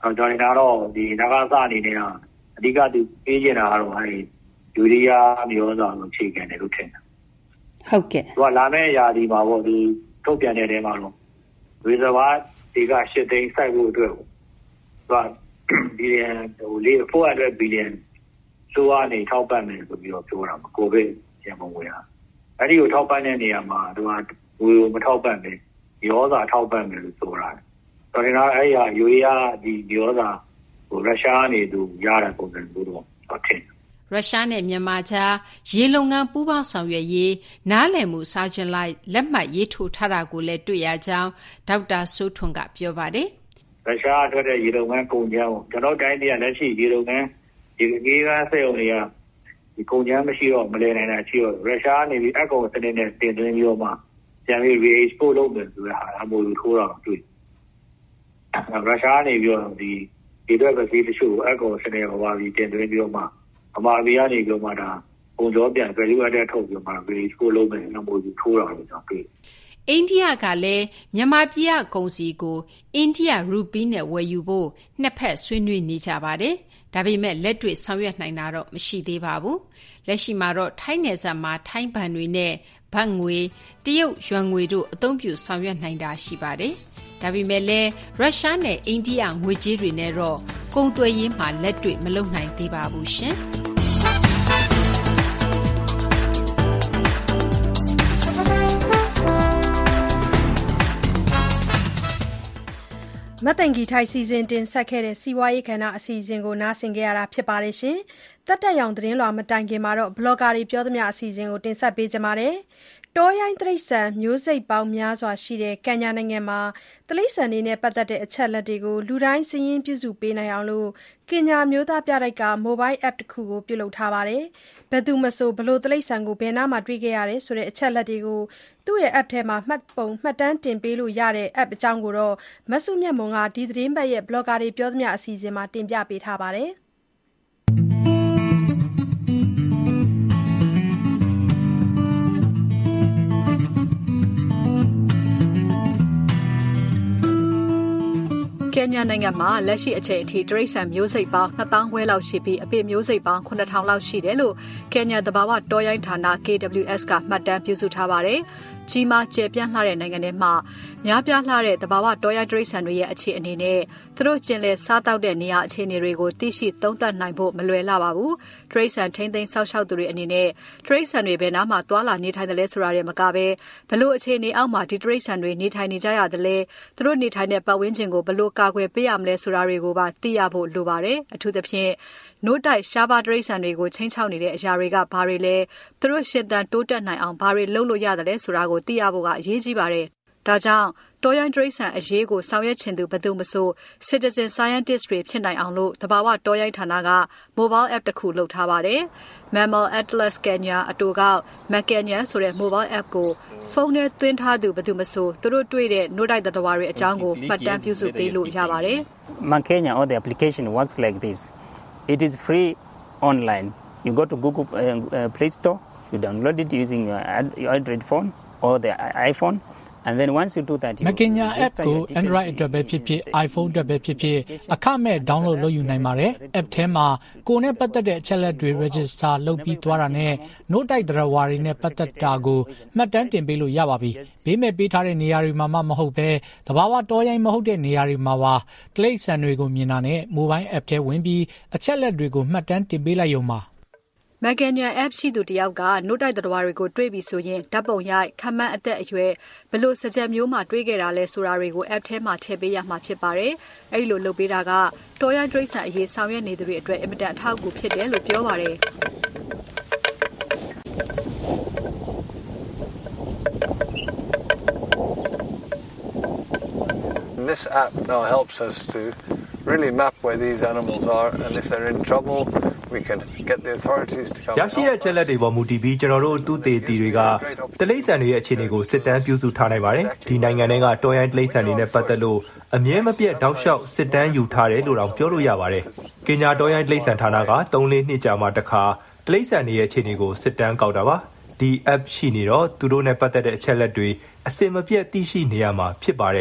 ကျွန်တော်ကတော့ဒီနဂါစအနေနဲ့အဓိကသူပေးချင်တာကတော့ယူရီးယားမျိုးစုံကိုချိန်ကန်တယ်လို့ထင်တယ်ဟုတ်ကဲ့သူကလာမယ့်ရာသီမှာပေါ့ဒီထုတ်ပြန်တဲ့တဲမှာတော့ရီဇာဗာဒီက8သိန်းစိုက်ဖို့အတွက်သူကဘီလီယံ400 ဘီလီယံဆိုအနေထောက်ပံ့မယ်ဆိုပြီးတော့ပြောတာမှာကိုဗစ်ရန်ပုံငွေဟာအဲ့ဒီကိုထောက်ပံ့တဲ့နေရာမှာသူကငွေကိုမထောက်ပံ့ပဲရောစာထောက်ပံ့မယ်လို့ဆိုတာတော်တယ်နော်အဲ့ဒီယူရီးယားဒီရောစာရုရှားနေသူရတဲ့ပုံစံမျိုးတော့ထင်ရုရှားနဲ့မြန်မာကြားရေလုပ်ငန်းပူးပေါင်းဆောင်ရွက်ရေးနားလည်မှုစာချုပ်လိုက်လက်မှတ်ရေးထိုးထားတာကိုလည်းတွေ့ရကြောင်းဒေါက်တာစိုးထွန်းကပြောပါတယ်ရုရှားထွက်တဲ့ရေလုပ်ငန်းကုန်ကြမ်းကိုကျွန်တော်တိုင်းပြည်လက်ရှိရေလုပ်ငန်းဒီကိန်းကစက်ရုံတွေကဒီကုန်ကြမ်းမရှိတော့မလဲနိုင်တာရှိတော့ရုရှားနေပြီးအကောင်စနစ်နဲ့တင်သွင်းပြီးတော့မှပြန်ပြီး re-export လုပ်မယ်ဆိုတဲ့ဟာအမျိုးထိုးတာတွေ့ရုရှားနေပြီးတော့ဒီတော့ပဲဒီတချို့အကောင်စနစ်ဟောပါပြီးတင်သွင်းပြီးတော့မှအမှားပြရနေပြီးတော့မှဒါပုံကြောပြန် value added ထုတ်ပြီးမှ re-export လုပ်မယ်အမျိုးထိုးတာလို့ကျွန်တော်တွေ့အိန္ဒိယကလည်းမြန်မာပြည်ကကုန်စည်ကိုအိန္ဒိယရူပီးနဲ့ဝယ်ယူဖို့နှစ်ဖက်ဆွေးနွေးနေကြပါတယ်။ဒါပေမဲ့လက်တွေ့ဆောင်ရွက်နိုင်တာတော့မရှိသေးပါဘူး။လက်ရှိမှာတော့ထိုင်းနယ်စပ်မှာထိုင်းဘဏ်တွေနဲ့ဘတ်ငွေတရုတ်ယွမ်ငွေတို့အသုံးပြုဆောင်ရွက်နိုင်တာရှိပါတယ်။ဒါပေမဲ့လည်းရုရှားနဲ့အိန္ဒိယငွေကြေးတွေနဲ့တော့ကုန်သွယ်ရေးမှာလက်တွေ့မလုပ်နိုင်သေးပါဘူးရှင်။မတ်တန်ဂီထိုက်စီစဉ်တင်ဆက်ခဲ့တဲ့စီးပွားရေးကဏ္ဍအစီအစဉ်ကိုနားဆင်ကြရတာဖြစ်ပါတယ်ရှင်။တက်တက်ရောင်သတင်းလွှာမတိုင်ခင်မှာတော့ဘလော့ဂါတွေပြောသမျှအစီအစဉ်ကိုတင်ဆက်ပေးကြပါမယ်။တောရိုင်းတိရစ္ဆာန်မျိုးစိတ်ပေါင်းများစွာရှိတဲ့ကင်ညာနိုင်ငံမှာတိရစ္ဆာန်တွေနဲ့ပတ်သက်တဲ့အချက်အလက်တွေကိုလူတိုင်းစာရင်းပြုစုပေးနိုင်အောင်လို့ကင်ညာမျိုးသားပြတိုက်ကမိုဘိုင်း app တစ်ခုကိုပြုလုပ်ထားပါတယ်။ဘယ်သူမဆိုဘလို့တိရစ္ဆာန်ကိုဘယ်နားမှာတွေ့ခဲ့ရတယ်ဆိုတဲ့အချက်အလက်တွေကိုသူ့ရဲ့ app ထဲမှာမှတ်တမ်းတင်ပေးလို့ရတဲ့ app အကြောင်းကိုတော့မဆုမြတ်မွန်ကဒီသတင်းပတ်ရဲ့ blogger တွေပြောသမျှအစီအစဉ်မှာတင်ပြပေးထားပါတယ်။ကင်ညာနိုင်ငံမှာလက်ရှိအချိန်အထိတိရစ္ဆာန်မျိုးစိတ်ပေါင်း2000ခွဲလောက်ရှိပြီးအပစ်မျိုးစိတ်ပေါင်း9000လောက်ရှိတယ်လို့ကင်ညာသဘာဝတောရိုင်းဌာန KWS ကမှတ်တမ်းပြုစုထားပါတယ်။ကြီးမားကျယ်ပြန့်လှတဲ့နိုင်ငံထဲမှာများပြားလှတဲ့သဘာဝတောရိုင်းတိရစ္ဆာန်တွေရဲ့အခြေအနေနဲ့သူတို့ကျင်လည်စားတောက်တဲ့နေရာအခြေအနေတွေကိုသိရှိသုံးသပ်နိုင်ဖို့မလွယ်လှပါဘူး။တိရစ္ဆာန်ထိန်းသိမ်းစောင့်ရှောက်သူတွေအနေနဲ့တိရစ္ဆာန်တွေဘယ်နားမှာသွာလာနေထိုင်တယ်လဲဆိုတာတွေမကဘဲဘလို့အခြေအနေအောက်မှာဒီတိရစ္ဆာန်တွေနေထိုင်နေကြရတယ်လဲသူတို့နေထိုင်တဲ့ပတ်ဝန်းကျင်ကိုဘလို့ကာကွယ်ပေးရမလဲဆိုတာတွေကိုပါသိရဖို့လိုပါတယ်။အထူးသဖြင့်နို့တိုက်ရှားပါးတိရစ္ဆာန်တွေကိုချိန်ချောက်နေတဲ့အရာတွေကဘာတွေလဲသူတို့ရှင်သန်တိုးတက်နိုင်အောင်ဘာတွေလုပ်လို့ရတယ်လဲဆိုတာကိုသိရဖို့ကအရေးကြီးပါတယ်။ဒါကြောင့်တောရိုင်းတိရစ္ဆာန်အရေးကိုဆောင်ရွက်ချင်သူဘယ်သူမဆို citizen scientist တွေဖြစ်နိုင်အောင်လို့သဘာဝတောရိုင်းဌာနက mobile app တစ်ခုလုပ်ထားပါတယ်။ Mammal Atlas Kenya အတူကောက် Macanya ဆိုတဲ့ mobile app ကိုဖုန်းထဲသွင်းထားသူဘယ်သူမဆိုသူတို့တွေ့တဲ့နို့တိုက်သတ္တဝါတွေအကြောင်းကိုမှတ်တမ်းပြုစုပေးလို့ရပါတယ်။ Macanya or the application works like this. It is free online. You go to Google Play Store, you download it using your Android phone or the iPhone.And then once you do that, Macanya app ကို Android အတွက်ပဲဖြစ်ဖြစ် iPhone အတွက်ပဲဖြစ်ဖြစ်အခမဲ့ download လုပ်ယူနိုင်ပါတယ်။ app ထဲမှာကိုယ်နဲ့ပတ်သက်တဲ့အချက်အလက်တွေ register လုပ်ပြီးသွားတာနဲ့ note တိုက်သတ္တဝါတွေနဲ့ပတ်သက်တာကိုမှတ်တမ်းတင်ပေးလို့ရပါပြီ။ဘေးမဲ့ပေးထားတဲ့နေရာတွေမှာမှမဟုတ်ပဲသဘာဝတောရိုင်းမဟုတ်တဲ့နေရာတွေမှာပါတိရစ္ဆာန်တွေကိုမြင်တာနဲ့ mobile app ထဲဝင်ပြီးအချက်အလက်တွေကိုမှတ်တမ်းတင်ပေးလိုက်ရုံပါ Macanya app ရှိသူတယောက်ကနို့တိုက်သတ္တဝါတွေကိုတွေ့ပြီဆိုရင်ဓာတ်ပုံရိုက်ခန့်မှန်းအသက်အရွယ်ဘလို့စကြက်မျိုးမှတွေ့ခဲ့တာလဲဆိုတာတွေကို app ထဲမှာထည့်ပေးရမှာဖြစ်ပါတယ်။အဲဒီလိုလုပ်ပေးတာကတောရိုင်းတိရစ္ဆာန်အရေးဆောင်ရွက်နေသူတွေအတွက်အင်မတန်အထောက်အကူဖြစ်တယ်လို့ပြောပါတယ်။ This app now helps us to really map where these animals are and if they're in trouble.We can get the authorities to come. ရရှိတဲ့ချက်လက်တွေပေါ်မူတည်ပြီးကျွန်တော်တို့သူတေတီတွေကတိရစ္ဆာန်တွေရဲ့အခြေအနေကိုစစ်တမ်းပြုစုထားနိုင်ပါတယ်။ဒီနိုင်ငံတွေကတောရိုင်းတိရစ္ဆာန်တွေနဲ့ပတ်သက်လို့အမြဲမပြတ်တောက်လျှောက်စစ်တမ်းယူထားတယ်လို့တော့ပြောလို့ရပါတယ်။ကင်ညာတောရိုင်းတိရစ္ဆာန်ဌာနက3-4နှစ်ကြာမှတစ်ခါတိရစ္ဆာန်တွေရဲ့အခြေအနေကိုစစ်တမ်းကောက်တာပါ။ဒီ app ရှိနေတော့သူတို့နဲ့ပတ်သက်တဲ့အချက်လက်တွေအစင်မပြတ်သိရှိနေရမှာဖြစ်ပါတယ်။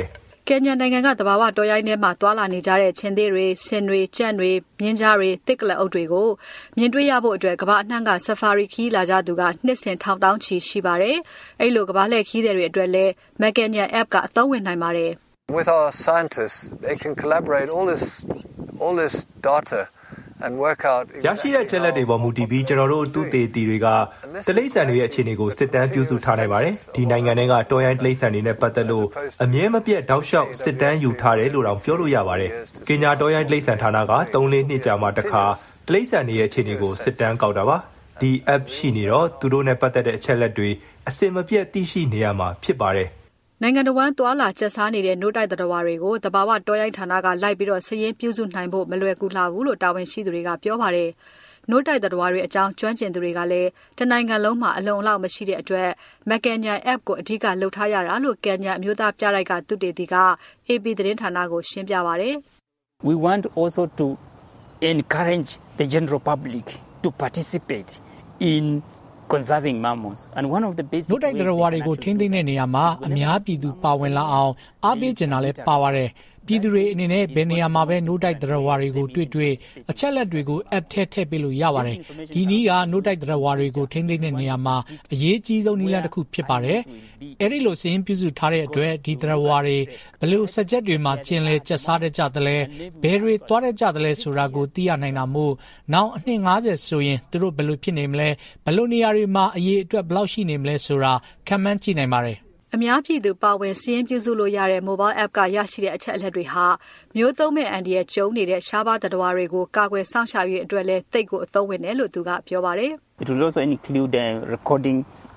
ကင်ညာနိုင်ငံကသဘာဝတော်ရိုင်းထဲမှာတွာလာနေကြတဲ့ချင်းသေးတွေဆင်တွေကြံ့တွေမြင်းကြားတွေတစ်ကလအုပ်တွေကိုမြင်တွေ့ရဖို့အတွက်ကမ္ဘာအနှံ့က Safari ခီးလာကြသူကနှစ်စဉ်ထောင်တောင်းချီရှိပါတယ်။အဲ့လိုကမ္ဘာလှည့်ခီးတွေအတွက်လည်း Macanya app ကအသုံးဝင်နိုင်ပါတယ်။ With our scientists, they can collaborate all this data and work out ရရှိတဲ့ချက်လက်တွေပေါ်မူတည်ပြီးကျွန်တော်တို့သူတေတီတွေကတိရစ္ဆာန်တွေရဲ့အခြေအနေကိုစစ်တမ်းပြုစုထားနိုင်ပါတယ်။ဒီနိုင်ငံတွေကတော်ရိုင်းတိရစ္ဆာန်တွေနဲ့ပတ်သက်လို့အမြဲမပြတ်တောက်လျှောက်စစ်တမ်းယူထားတယ်လို့တောင်ပြောလို့ရပါတယ်။ကင်ညာတော်ရိုင်းတိရစ္ဆာန်ဌာနက3-4နှစ်ကြာမှတစ်ခါတိရစ္ဆာန်တွေရဲ့အခြေအနေကိုစစ်တမ်းကောက်တာပါ။ဒီ app ရှိနေတော့သူတို့နဲ့ပတ်သက်တဲ့အချက်လက်တွေအစင်မပြတ်သိရှိနေရမှာဖြစ်ပါတယ်။နိုင်ငံတော်ဝန်သွာလာကျက်စားနေတဲ့နို့တိုက်တော်ဝါတွေကိုတဘာဝတော်ရိုင်းဌာနကလိုက်ပြီးတော့စည်ရင်းပြုစုနိုင်ဖို့မလွယ်ကူလှဘူးလို့တာဝန်ရှိသူတွေကပြောပါတယ်။နို့တိုက်တော်ဝါတွေအကြောင်းကျွမ်းကျင်သူတွေကလည်းတနိုင်ငံလုံးမှာအလုံအလောက်မရှိတဲ့အတွက် Macanya app ကိုအဓိကလှုပ်ထားရတာလို့ကင်ညာအမျိုးသားပြတိုက်ကသုတေသီက AP သတင်းဌာနကိုရှင်းပြပါတယ်။ We want also to encourage the general public to participate in conserving mammals and one of the basic နို့တိုက်တော်ဝါတွေကိုထိန်းသိမ်းတဲ့နေရာမှာအများပြည်သူပါဝင်လာအောင်အားပေးချင်တာလည်းပါပါတယ်ပြည်သူတွေအနေနဲ့ဘယ်နေရာမှာပဲနို့တိုက်တော်ဝါတွေကိုတွေ့အချက်လက်တွေကို app ထည့်ပေးလို့ရပါတယ်ဒီနည်းကနို့တိုက်တော်ဝါတွေကိုထိန်းသိမ်းတဲ့နေရာမှာအရေးကြီးဆုံးနည်းလမ်းတစ်ခုဖြစ်ပါတယ်အဲ့ဒီလိုစရင်ပြုစုထားတဲ့အတွက်ဒီတော်ဝါတွေဘယ်လိုစကြက်တွေမှာကျင်လဲကျက်စားတဲ့ကြတယ်လဲဘယ်တွေသွားတဲ့ကြတယ်လဲဆိုတာကိုသိရနိုင်တာမို့နောက်အနှစ်50ဆိုရင်သူတို့ဘယ်လိုဖြစ်နေမလဲဘယ်လိုနေရာတွေမှာအရေးအတွက်ဘယ်လောက်ရှိနေမလဲဆိုတာခံမှန်းကြည့်နိုင်ပါတယ်အများပြည်သူပါဝင်စည်ရင်ပြုစုလို့ရတဲ့ mobile app ကရရှိတဲ့အချက်အလက်တွေဟာမျိုးသုံးမဲ့အန်ဒီရဲ့ကျုံနေတဲ့ရှားပါးသတ္တဝါတွေကိုကာကွယ်စောင့်ရှောက်ရေးအတွက်လည်းသိပ်ကိုအသုံးဝင်တယ်လို့သူကပြောပါတယ် It will also include recording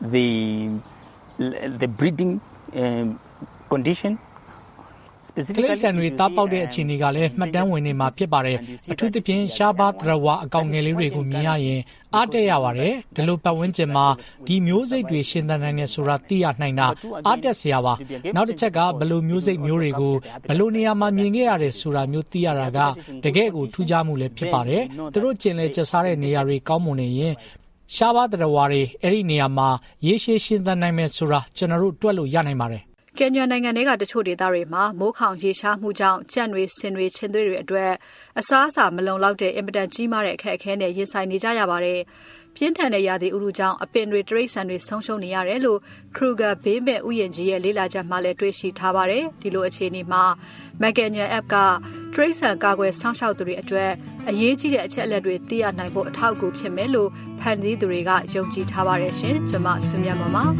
the breeding condition ကလေးဆန်တွေတားပေါက်တဲ့အခြေအနေကလည်းမှတ်တမ်းဝင်နေမှာဖြစ်ပါတယ်အထူးသဖြင့်ရှားပါးသရဝအကောင်ငယ်လေးတွေကိုမြင်ရရင်အားတက်ရပါတယ်ဒီလိုပတ်ဝန်းကျင်မှာဒီမျိုးစိတ်တွေရှင်းသန်နိုင်နေဆိုတာသိရနိုင်တာအားတက်စရာပါနောက်တစ်ချက်ကဘယ်လိုမျိုးစိတ်မျိုးတွေကိုဘယ်လိုနေရာမှာမြင်ခဲ့ရတယ်ဆိုတာမျိုးသိရတာကတကယ့်ကိုထူးခြားမှုလည်းဖြစ်ပါတယ်သူတို့ကျင်လဲကျစားတဲ့နေရာတွေကောင်းမွန်နေရင်ရှားပါးသရဝတွေအဲ့ဒီနေရာမှာရေရှည်ရှင်းသန်နိုင်မယ်ဆိုတာကျွန်တော်တို့တွက်လို့ရနိုင်ပါတယ်ကင်ညာနိုင်ငံတွေကတချို့ဒေသတွေမှာမိုးခေါင်ရေရှားမှုကြောင့်ကြံ့တွေဆင်တွေချင်းသွေးတွေအတွက်အစားအစာမလုံလောက်တဲ့အင်မတန်ကြီးမားတဲ့အခက်အခဲနဲ့ရင်ဆိုင်နေကြရပါတယ်။ပြင်းထန်တဲ့ရာသီဥတုကြောင့်အပင်တွေတရိတ်ဆန်တွေဆုံးရှုံးနေရတယ်လို့ Kruger ဘေးမဲ့ဥယျာဉ်ကြီးရဲ့လေ့လာချက်မှလည်းတွေ့ရှိထားပါတယ်။ဒီလိုအခြေအနေမှာ Macanya app ကတရိတ်ဆန်ကာကွယ်စောင့်ရှောက်သူတွေအတွက်အရေးကြီးတဲ့အချက်အလက်တွေသိရနိုင်ဖို့အထောက်အကူဖြစ်မယ်လို့ဖန်တီးသူတွေကယုံကြည်ထားပါတယ်ရှင်။ကျွန်မဆွေမြတ်ပါပါ။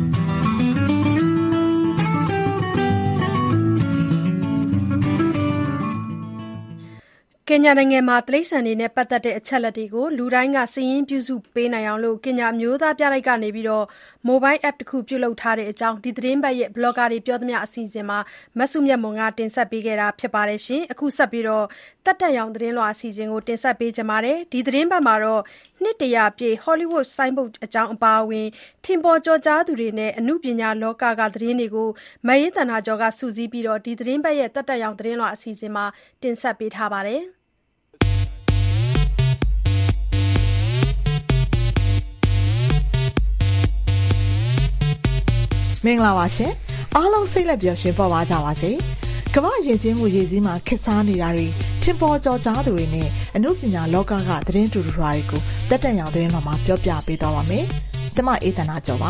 ကင်ညာနိုင်ငံမှာတိရစ္ဆာန်တွေနဲ့ပတ်သက်တဲ့အချက်လက်တွေကိုလူတိုင်းကစည်ရင်းပြုစုပေးနိုင်အောင်လို့ကင်ညာမျိုးသားပြတိုက်ကနေပြီးတော့ mobile app တစ်ခုပြုလုပ်ထားတဲ့အကြောင်းဒီသတင်းပတ်ရဲ့ blogger တွေပြောသမျှအစီအစဉ်မှာမဆုမြတ်မွန်ကတင်ဆက်ပေးခဲ့တာဖြစ်ပါတယ်ရှင်အခုဆက်ပြီးတော့တက်တက်ရောင်သတင်းလွှာအစီအစဉ်ကိုတင်ဆက်ပေးကြပါမယ်ဒီသတင်းပတ်မှာတော့နှစ်တရာပြည့် Hollywood ဆိုင်းဘုတ်အကြောင်းအပါအဝင်ထင်ပေါ်ကျော်ကြားသူတွေနဲ့အမှုပညာလောကကသတင်းတွေကိုမရေးတနာကျော်ကစူးစီးပြီးတော့ဒီသတင်းပတ်ရဲ့တက်တက်ရောင်သတင်းလွှာအစီအစဉ်မှာတင်ဆက်ပေးထားပါတယ်မင်္ဂလာပါရှင်အားလုံးစိတ်လက်ပျော်ရွှင်ပေါ်ပါကြပါစေကမ္ဘာရင်ချင်းကိုရည်စည်းမှာခက်စားနေတာတွေထင်ပေါ်ကျော်ကြားသူတွေနဲ့အမှုပညာလောကကသတင်းတူတူတွေကိုတက်တက်ရောင်သတင်းတော်မှာပြောပြပေးသွားပါမယ်ကျွန်မအေးသနာကျော်ပါ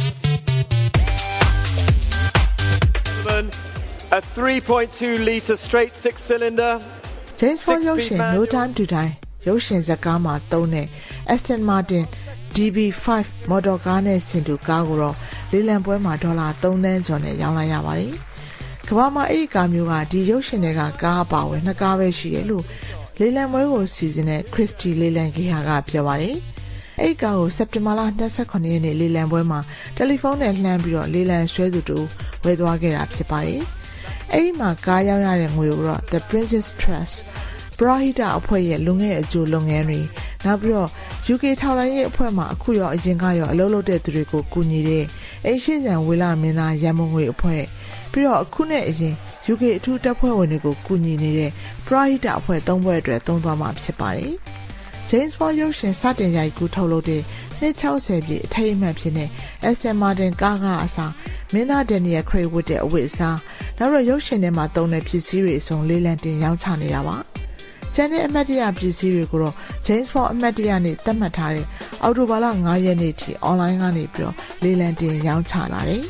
A 3.2 litre straight 6-cylinder James Bond ရုပ်ရှင် No Time to Die ရုပ်ရှင်ဇာတ်ကားမှာသုံးတဲ့ Aston Martin DB5 မော်တော်ကားနဲ့ဆင်တူကားကိုတော့လေလံပွဲမှာဒေါ်လာ3သန်းကျော်နဲ့ရောင်းလိုက်ရပါတယ်။ကမ္ဘာမှာအဲ့ဒီကားမျိုးကဒီရုပ်ရှင်တွေကကားအပါဝင်နှစ်ကားပဲရှိတယ်လို့လေလံပွဲကိုစီစဉ်တဲ့ Christy လေလံကြီးဟာကပြောပါတယ်။အဲ့ဒီကားကိုစက်တင်ဘာလ28ရက်နေ့လေလံပွဲမှာတယ်လီဖုန်းနဲ့လှမ်းပြီးတော့လေလံဆွဲသူတို့ဝယ်သွားခဲ့တာဖြစ်ပါတယ်။အဲ့ဒီမှာကားရောင်းရတဲ့ငွေကိုတော့ The Princess Trust ပရာဟိတအဖွဲ့ရဲ့လုံငယ်အကျိုးလုပ်ငန်းတွေနောက်ပြီးတော့ UK ထောက်လိုင်းရေးအဖွဲ့မှာအခုရောအရင်ကရောအလုပ်လုပ်တဲ့သူတွေကိုကူညီတဲ့အိရှိဆန်ဝေလာမင်းသားရမုံငွေအဖွဲ့ပြီးတော့အခုနဲ့အရင် UK အထူးတပ်ဖွဲ့ဝင်တွေကိုကူညီနေတဲ့ပရာဟိတအဖွဲ့၃ဘွဲ့အတွက်သုံးသွားမှာဖြစ်ပါတယ်။ James Bond ရုပ်ရှင်စတင်ရိုက်ကူးထုတ်လုပ်တဲ့260ပြည့်အထိမ်းအမှတ်ဖြစ်တဲ့ Aston Martin ကားကအစားမင်းသား Daniel Craig ဝတ်တဲ့အဝတ်အစားနောက်တော့ရုပ်ရှင်ထဲမှာသုံးတဲ့ပစ္စည်းတွေအစုံလေးလံတင်ရောင်းချနေတာပါကျန်တဲ့အမှတ်တရပစ္စည်းတွေကိုတော့ James Bond အမှတ်တရနေ့သတ်မှတ်ထားတဲ့အောက်တိုဘာလ9ရက်နေ့ထိ online ကနေပြီးတော့လေးလံတင်ရောင်းချလာတယ်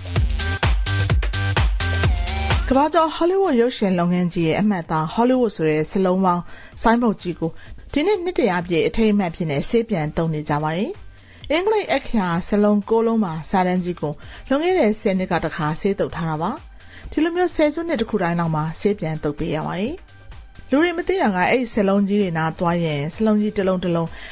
ကမ္ဘာကျော် Hollywood ရုပ်ရှင်လုပ်ငန်းကြီးရဲ့အမှတ်အသား Hollywood ဆိုတဲ့စလုံးပေါင်းဆိုင်းဘုတ်ကြီးကိုဒီနေ့နှစ်တရာပြည့်အထိမ်းအမှတ်ဖြစ်နေဆေးပြန်တုံနေကြပါတယ်အင်္ဂလိပ်အခရာစလုံး6လုံးမှာစာတန်းကြီးကိုလွန်ခဲ့တဲ့10နှစ်ကတခါဆေးတုပ်ထားတာပါဒီလိုမျိုး10စုနှစ်တစ်ခုတိုင်းလောက်မှာဆေးပြန်တုပ်ပေးရပါတယ်လူတွေမသိတာကအဲ့စလုံးကြီးတွေနာသွားရင်စလုံးကြီးတစ်လုံး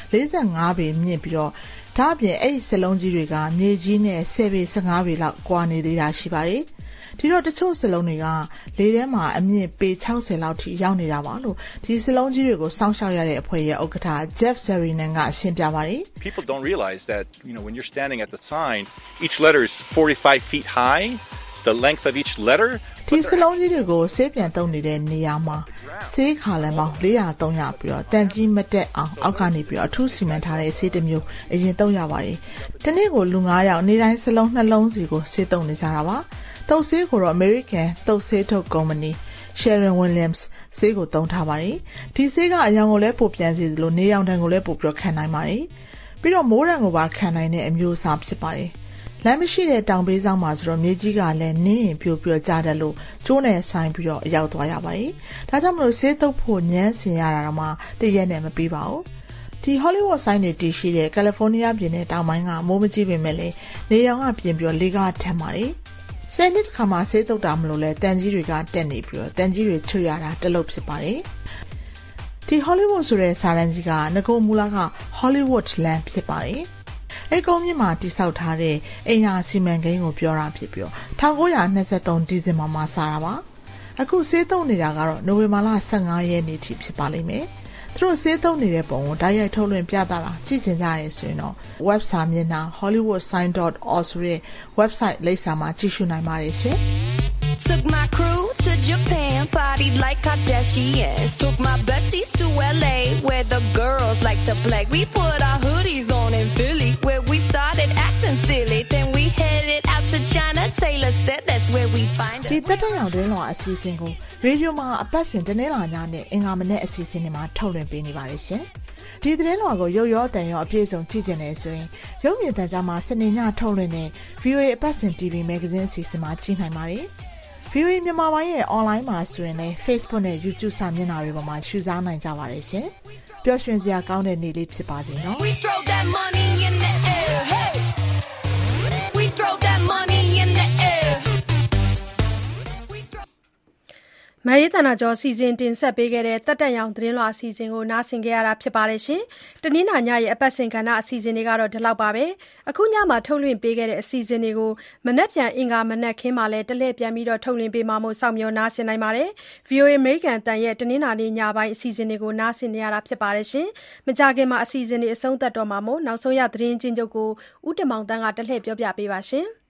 45ပေမြင့်ပြီးတော့ဒါအပြင်အဲ့စလုံးကြီးတွေကမြေကြီးနဲ့10ပေ15ပေလောက်ကွာနေသေးတာရှိပါတယ်ဒီတော့တချို့စလုံးတွေကလေထဲမှာအမြင့်ပေ60လောက်ထိရောက်နေတာပါလို့ဒီစလုံးကြီးတွေကိုစောင့်ရှောက်ရတဲ့အဖွဲ့ရဲ့ဥက္ကဋ္ဌ Jeff Zarinan ကရှင်းပြပါတယ် People don't realize that when you're standing at the sign each letter is 45 feet high the length of each letter ဒီစလုံးကြီးတွေကိုဆေးပြန်တုံးနေတဲ့နေရာမှာဆေးခါလန်ပေါင်း400-300ပြီးတော့တန်ကြီးမတက်အောင်အောက်ကနေပြီးတော့အထူးစီမံထားတဲ့ဆေးတစ်မျိုးအရင်တုံးရပါတယ်ဒီနေ့ကိုလူ9ယောက်နေတိုင်းစလုံးနှလုံးစီကိုဆေးတုံးနေကြတာပါတုပ်ဆေးကိုတော့ American တုပ်ဆေးထုတ်ကုမ္ပဏီ Sherwin Williams ဆေးကိုသုံးထားပါတယ်ဒီဆေးကအရောင်ကိုလည်းပိုပြန်စေသလိုနေရောင်တန်ကိုလည်းပိုပြီးခံနိုင်ပါတယ်ပြီးတော့မိုးတန်ကိုပါခံနိုင်တဲ့အမျိုးအစားဖြစ်ပါတယ်လမ်းမရှိတဲ့တောင်ပေးဆောင်မှာဆိုတော့မြေကြီးကလည်းနင်းရင်ပြိုပြကြတယ်လို့ကျိုးနဲ့ဆိုင်ပြီးတော့ရောက်သွားရပါတယ်ဒါကြောင့်မလို့ဆေးတုပ်ဖို့ညမ်းစင်ရတာတော့မှတရက်နဲ့မပြီးပါဘူးဒီ Hollywood ဆိုင်တွေတည်ရှိတဲ့ California ပြည်နယ်တောင်ပိုင်းကမိုးမကြီးပေမဲ့လည်းနေရောင်ကပြင်ပြီးတော့လေကထမ်းပါတယ်10နှစ်တစ်ခါမှဆေးတုပ်တာမလို့လဲတန်ကြီးတွေကတက်နေပြီးတော့တန်ကြီးတွေချွတ်ရတာတလုပ်ဖြစ်ပါတယ်ဒီ Hollywood ဆိုတဲ့စာတန်းကြီးကငကိုမူလာက Hollywood Land ဖြစ်ပါတယ်အဲ့ကုန်းမြင့်မှာတိဆောက်ထားတဲ့အိမ်ယာစီမံကိန်းကိုပြောတာဖြစ်ပြီးတော့1923ဒီဇင်ဘာမှာစတာပါအခုဆေးတုပ်နေတာကတော့နိုဝင်ဘာလ15ရက်နေ့ထိဖြစ်ပါလိမ့်မယ်သူတို့ဆေးတုပ်နေတဲ့ပုံကိုတိုက်ရိုက်ထုတ်လွှင့်ပြသတာကြည့်ချင်ကြရဲဆိုရင်တော့ website မျက်နှာ hollywoodsign.org ဆိုတဲ့ website လိပ်စာမှာကြည့်ရှုနိုင်ပါတယ်ရှင် Took my crew to Japan, partied like Kardashians. Took my besties to LA, where the girls like to play. We put our hoodies on in Philly, where we started acting silly. Then we headed out to China. Taylor said that's where we find her. ဒီတက်တဲ့ရောင်တင်းလောအစီအစဉ်ကိုရေဒီယိုမှာအပတ်စဉ်တနင်္လာညနဲ့အင်္ဂါမနေ့အစီအစဉ်တွေမှာထုတ်လွှင့်ပေးနေပါတယ်ရှင်။ဒီသတင်းလွှာကိုရုပ်ရောတန်ရောအပြည့်စုံကြည့်ကြနေဆိုရင်ရုပ်မြင်သံကြားမှာစနေညထုတ်လွှင့်တဲ့ VOA အပတ်စဉ် TV Magazine အစီအစဉ်မှာကြည့်နိုင်ပါတယ်။ VOA မြန်မာပိုင်းရဲ့ online မှာဆိုရင်လည်း Facebook နဲ့ YouTube စာမျက်နှာတွေပေါ်မှာရှုစားနိုင်ကြပါတယ်ရှင်။ပျော်ရွှင်စရာကောင်းတဲ့နေ့လေးဖြစ်ပါစေနော်။ We throw that money in the air, hey. We throw that money in the air. မရေးတနာကျော်စီစဉ်တင်ဆက်ပေးခဲ့တဲ့တက်တက်ရောင်သတင်းလွှာအစီအစဉ်ကိုနားဆင်ကြရတာဖြစ်ပါတယ်ရှင်။တနင်္လာညရဲ့အပတ်စဉ်ကဏ္ဍအစီအစဉ်တွေကတော့ဒီလောက်ပါပဲ။အခုညမှာထုတ်လွှင့်ပေးခဲ့တဲ့အစီအစဉ်တွေကိုမနက်ဖြန်အင်္ဂါမနက်ခင်းမှာလည်းတလှည့်ပြန်ပြီးတော့ထုတ်လွှင့်ပေးမှာမို့စောင့်မျှော်နားဆင်နိုင်ပါတယ်။ VOA American တန်ရဲ့တနင်္လာနေ့ညပိုင်းအစီအစဉ်တွေကိုနားဆင်နေရတာဖြစ်ပါတယ်ရှင်။မကြခင်မှာအစီအစဉ်တွေအဆုံးသတ်တော့မှာမို့နောက်ဆုံးရသတင်းချင်းချုပ်ကိုဦးတင်မောင်တန်းကတလှည့်ပြောပြပေးပါရှင်။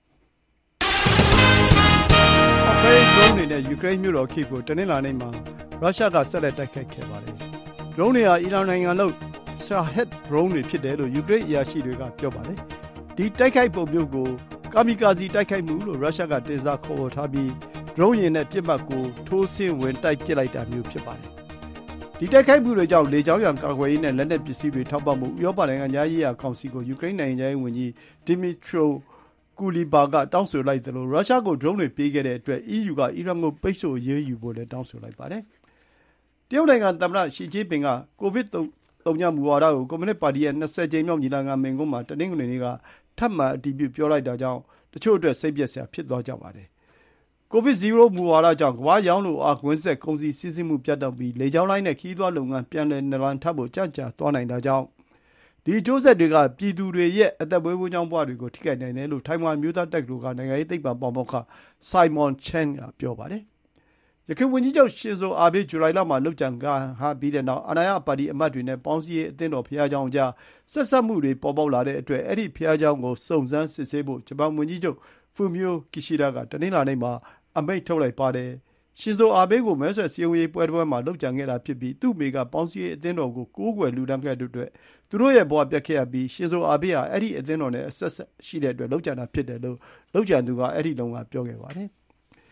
ပဲဒရုန်းတွေနဲ့ယူကရိန်းမြို့တော်ခိဗ်ကိုတနင်္လာနေ့မှာရုရှားကဆက်လက်တိုက်ခိုက်ခဲ့ပါတယ်။ဒရုန်းတွေဟာအီရန်နိုင်ငံလုပ် Shahed ဒရုန်းတွေဖြစ်တယ်လို့ယူကရိန်းအရာရှိတွေကပြောပါတယ်။ဒီတိုက်ခိုက်ပုံမျိုးကိုကာမီကာဇီတိုက်ခိုက်မှုလို့ရုရှားကတင်စားခေါ်ဝေါ်ထားပြီးဒရုန်းယာဉ်နဲ့ပစ်မှတ်ကိုထိုးဆင်းဝင်တိုက်ပစ်လိုက်တာမျိုးဖြစ်ပါတယ်။ဒီတိုက်ခိုက်မှုတွေကြောင့်လေကြောင်းရန်ကာကွယ်ရေးနဲ့လက်နက်ပစ္စည်းတွေထောက်ပံ့မှုဥရောပနိုင်ငံသားရေးရာကောင်စီကိုယူကရိန်းနိုင်ငံရေးဝန်ကြီး Dmytroကူလီဘာကတောင်းဆိုလိုက်တယ်လို့ရုရှားကိုဒရုန်းတွေပေးခဲ့တဲ့အတွက် EU ကအီရန်ကိုပိတ်ဆို့အရေးယူဖို့လည်းတောင်းဆိုလိုက်ပါတယ်။တရုတ်နိုင်ငံသမ္မတရှီကျင်းပင်ကကိုဗစ်-3 မူဝါဒကိုကွန်မြူနစ်ပါတီရဲ့20ကြိမ်မြောက်ညီလာခံမိန့်ခွန်းမှာတနင်္ဂနွေနေ့ကထပ်မံအတည်ပြုပြောလိုက်တာကြောင့်တချို့အတွက်စိတ်ပျက်စရာဖြစ်သွားကြပါတယ်။ကိုဗစ်-0 မူဝါဒကြောင့်ကမ္ဘာ့ရောင်းလိုအားကွင်းဆက်ကုန်စည်စီးဆင်းမှုပြတ်တောက်ပြီးလေကြောင်းလိုင်းနဲ့ခရီးသွားလုပ်ငန်းပြန်လည်နာလန်ထဖို့ကြန့်ကြာသွားနိုင်တာကြောင့်ဒီအကျိုးဆက်တွေကပြည်သူတွေရဲ့အသက်မွေးဝမ်းကြောင်းဘဝတွေကိုထိခိုက်နိုင်တယ်လို့ထိုင်ဝမ်အမျိုးသားတက္ကသိုလ်ကနိုင်ငံရေးသိပ္ပံပါမောက္ခ Simon Chen ကပြောပါတယ်။ယခင်ဝန်ကြီးချုပ်ရှင်ဇိုအာဘေးဇူလိုင်လမှာလုပ်ကြံခံရပြီးတဲ့နောက်အာဏာရပါတီအမတ်တွေနဲ့ပေါင်းစည်းရေးအသင်းတော်ဘုရားကျောင်းအကြားဆက်စပ်မှုတွေပေါ်ပေါက်လာတဲ့အတွက်အဲ့ဒီဘုရားကျောင်းကိုစုံစမ်းစစ်ဆေးဖို့ဂျပန်ဝန်ကြီးချုပ်ဖူမီယိုကီရှီဒါကတနင်္လာနေ့မှာအမိန့်ထုတ်လိုက်ပါတယ်။ရှင်ဇိုအာဘေးကိုမဲဆွယ်စည်းရုံးရေးပွဲတစ်ပွဲမှာလုပ်ကြံခဲ့တာဖြစ်ပြီးသူ့မိကပေါင်းစည်းရေးအသင်းတော်ကိုကိုးကွယ်လူတန်းခဲ့တဲ့အတွက်သူတို့ရဲ့ဘဝပြတ်ခဲ့ရပြီးရှင်ဇိုအာဘေးဟာအဲ့ဒီအသင်းတော်နဲ့အဆက်ရှိတဲ့အတွက်လုပ်ကြံတာဖြစ်တယ်လို့လုပ်ကြံသူကအဲ့ဒီလုံးကပြောခဲ့ပါတယ်။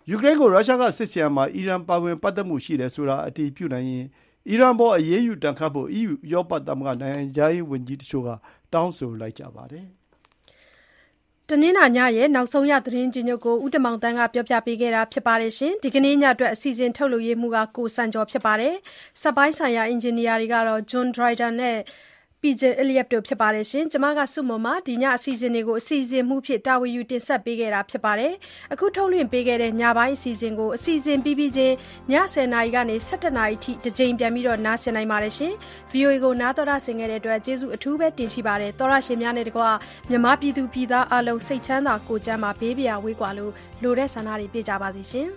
ယူကရိန်းကိုရုရှားကစစ်ဆင်ရာမှာအီရန်ပါဝင်ပတ်သက်မှုရှိတယ်ဆိုတာအတည်ပြုနိုင်ရင်အီရန်ပေါ်အရေးယူတန်ခတ်ဖို့ EU ဥရောပသမဂ္ဂနိုင်ငံခြားရေးဝန်ကြီးတချို့ကတောင်းဆိုလိုက်ကြပါတယ်တနင်္လာညရဲ့နောက်ဆုံးရသတင်းကြီးချုပ်ကိုဦးတမောင်တန်းကပြောပြပေးခဲ့တာဖြစ်ပါတယ်ရှင်ဒီကနေ့ညအတွက်အစီအစဉ်ထုတ်လုပ်ရေးမှူးကကိုစံကျော်ဖြစ်ပါတယ်စက်ပိုင်းဆိုင်ရာအင်ဂျင်နီယာတွေကတော့ John Dryden နဲ့ PJ Elliot တို့ဖြစ်ပါတယ်ရှင်ကျွန်မကစုမုံမှာဒီညအစီအစဉ်တွေကိုအစီအစဉ်မှုဖြစ်တာဝန်ယူတင်ဆက်ပေးခဲ့တာဖြစ်ပါတယ်အခုထုတ်လွှင့်ပေးခဲ့တဲ့ညပိုင်းအစီအစဉ်ကိုအစီအစဉ်ပြီးချင်းည10:00နာရီကနေ17:00နာရီထိတစ်ကြိမ်ပြန်ပြီးတော့နားဆင်နိုင်ပါတယ်ရှင် VOA ကိုနားတော်တာဆင်ခဲ့တဲ့အတွက်ကျေးဇူးအထူးပဲတင်ရှိပါတယ်တော်ရရှင်များနဲ့တကွာမြန်မာပြည်သူပြည်သားအလုံးစိတ်ချမ်းသာကိုယ်ကျန်းမာဘေးပြာဝေးကွာလို့လိုတဲ့ဆန္ဒတွေပြကြပါစီရှင်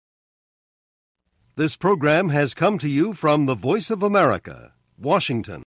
This program has come to you from the Voice of America, Washington.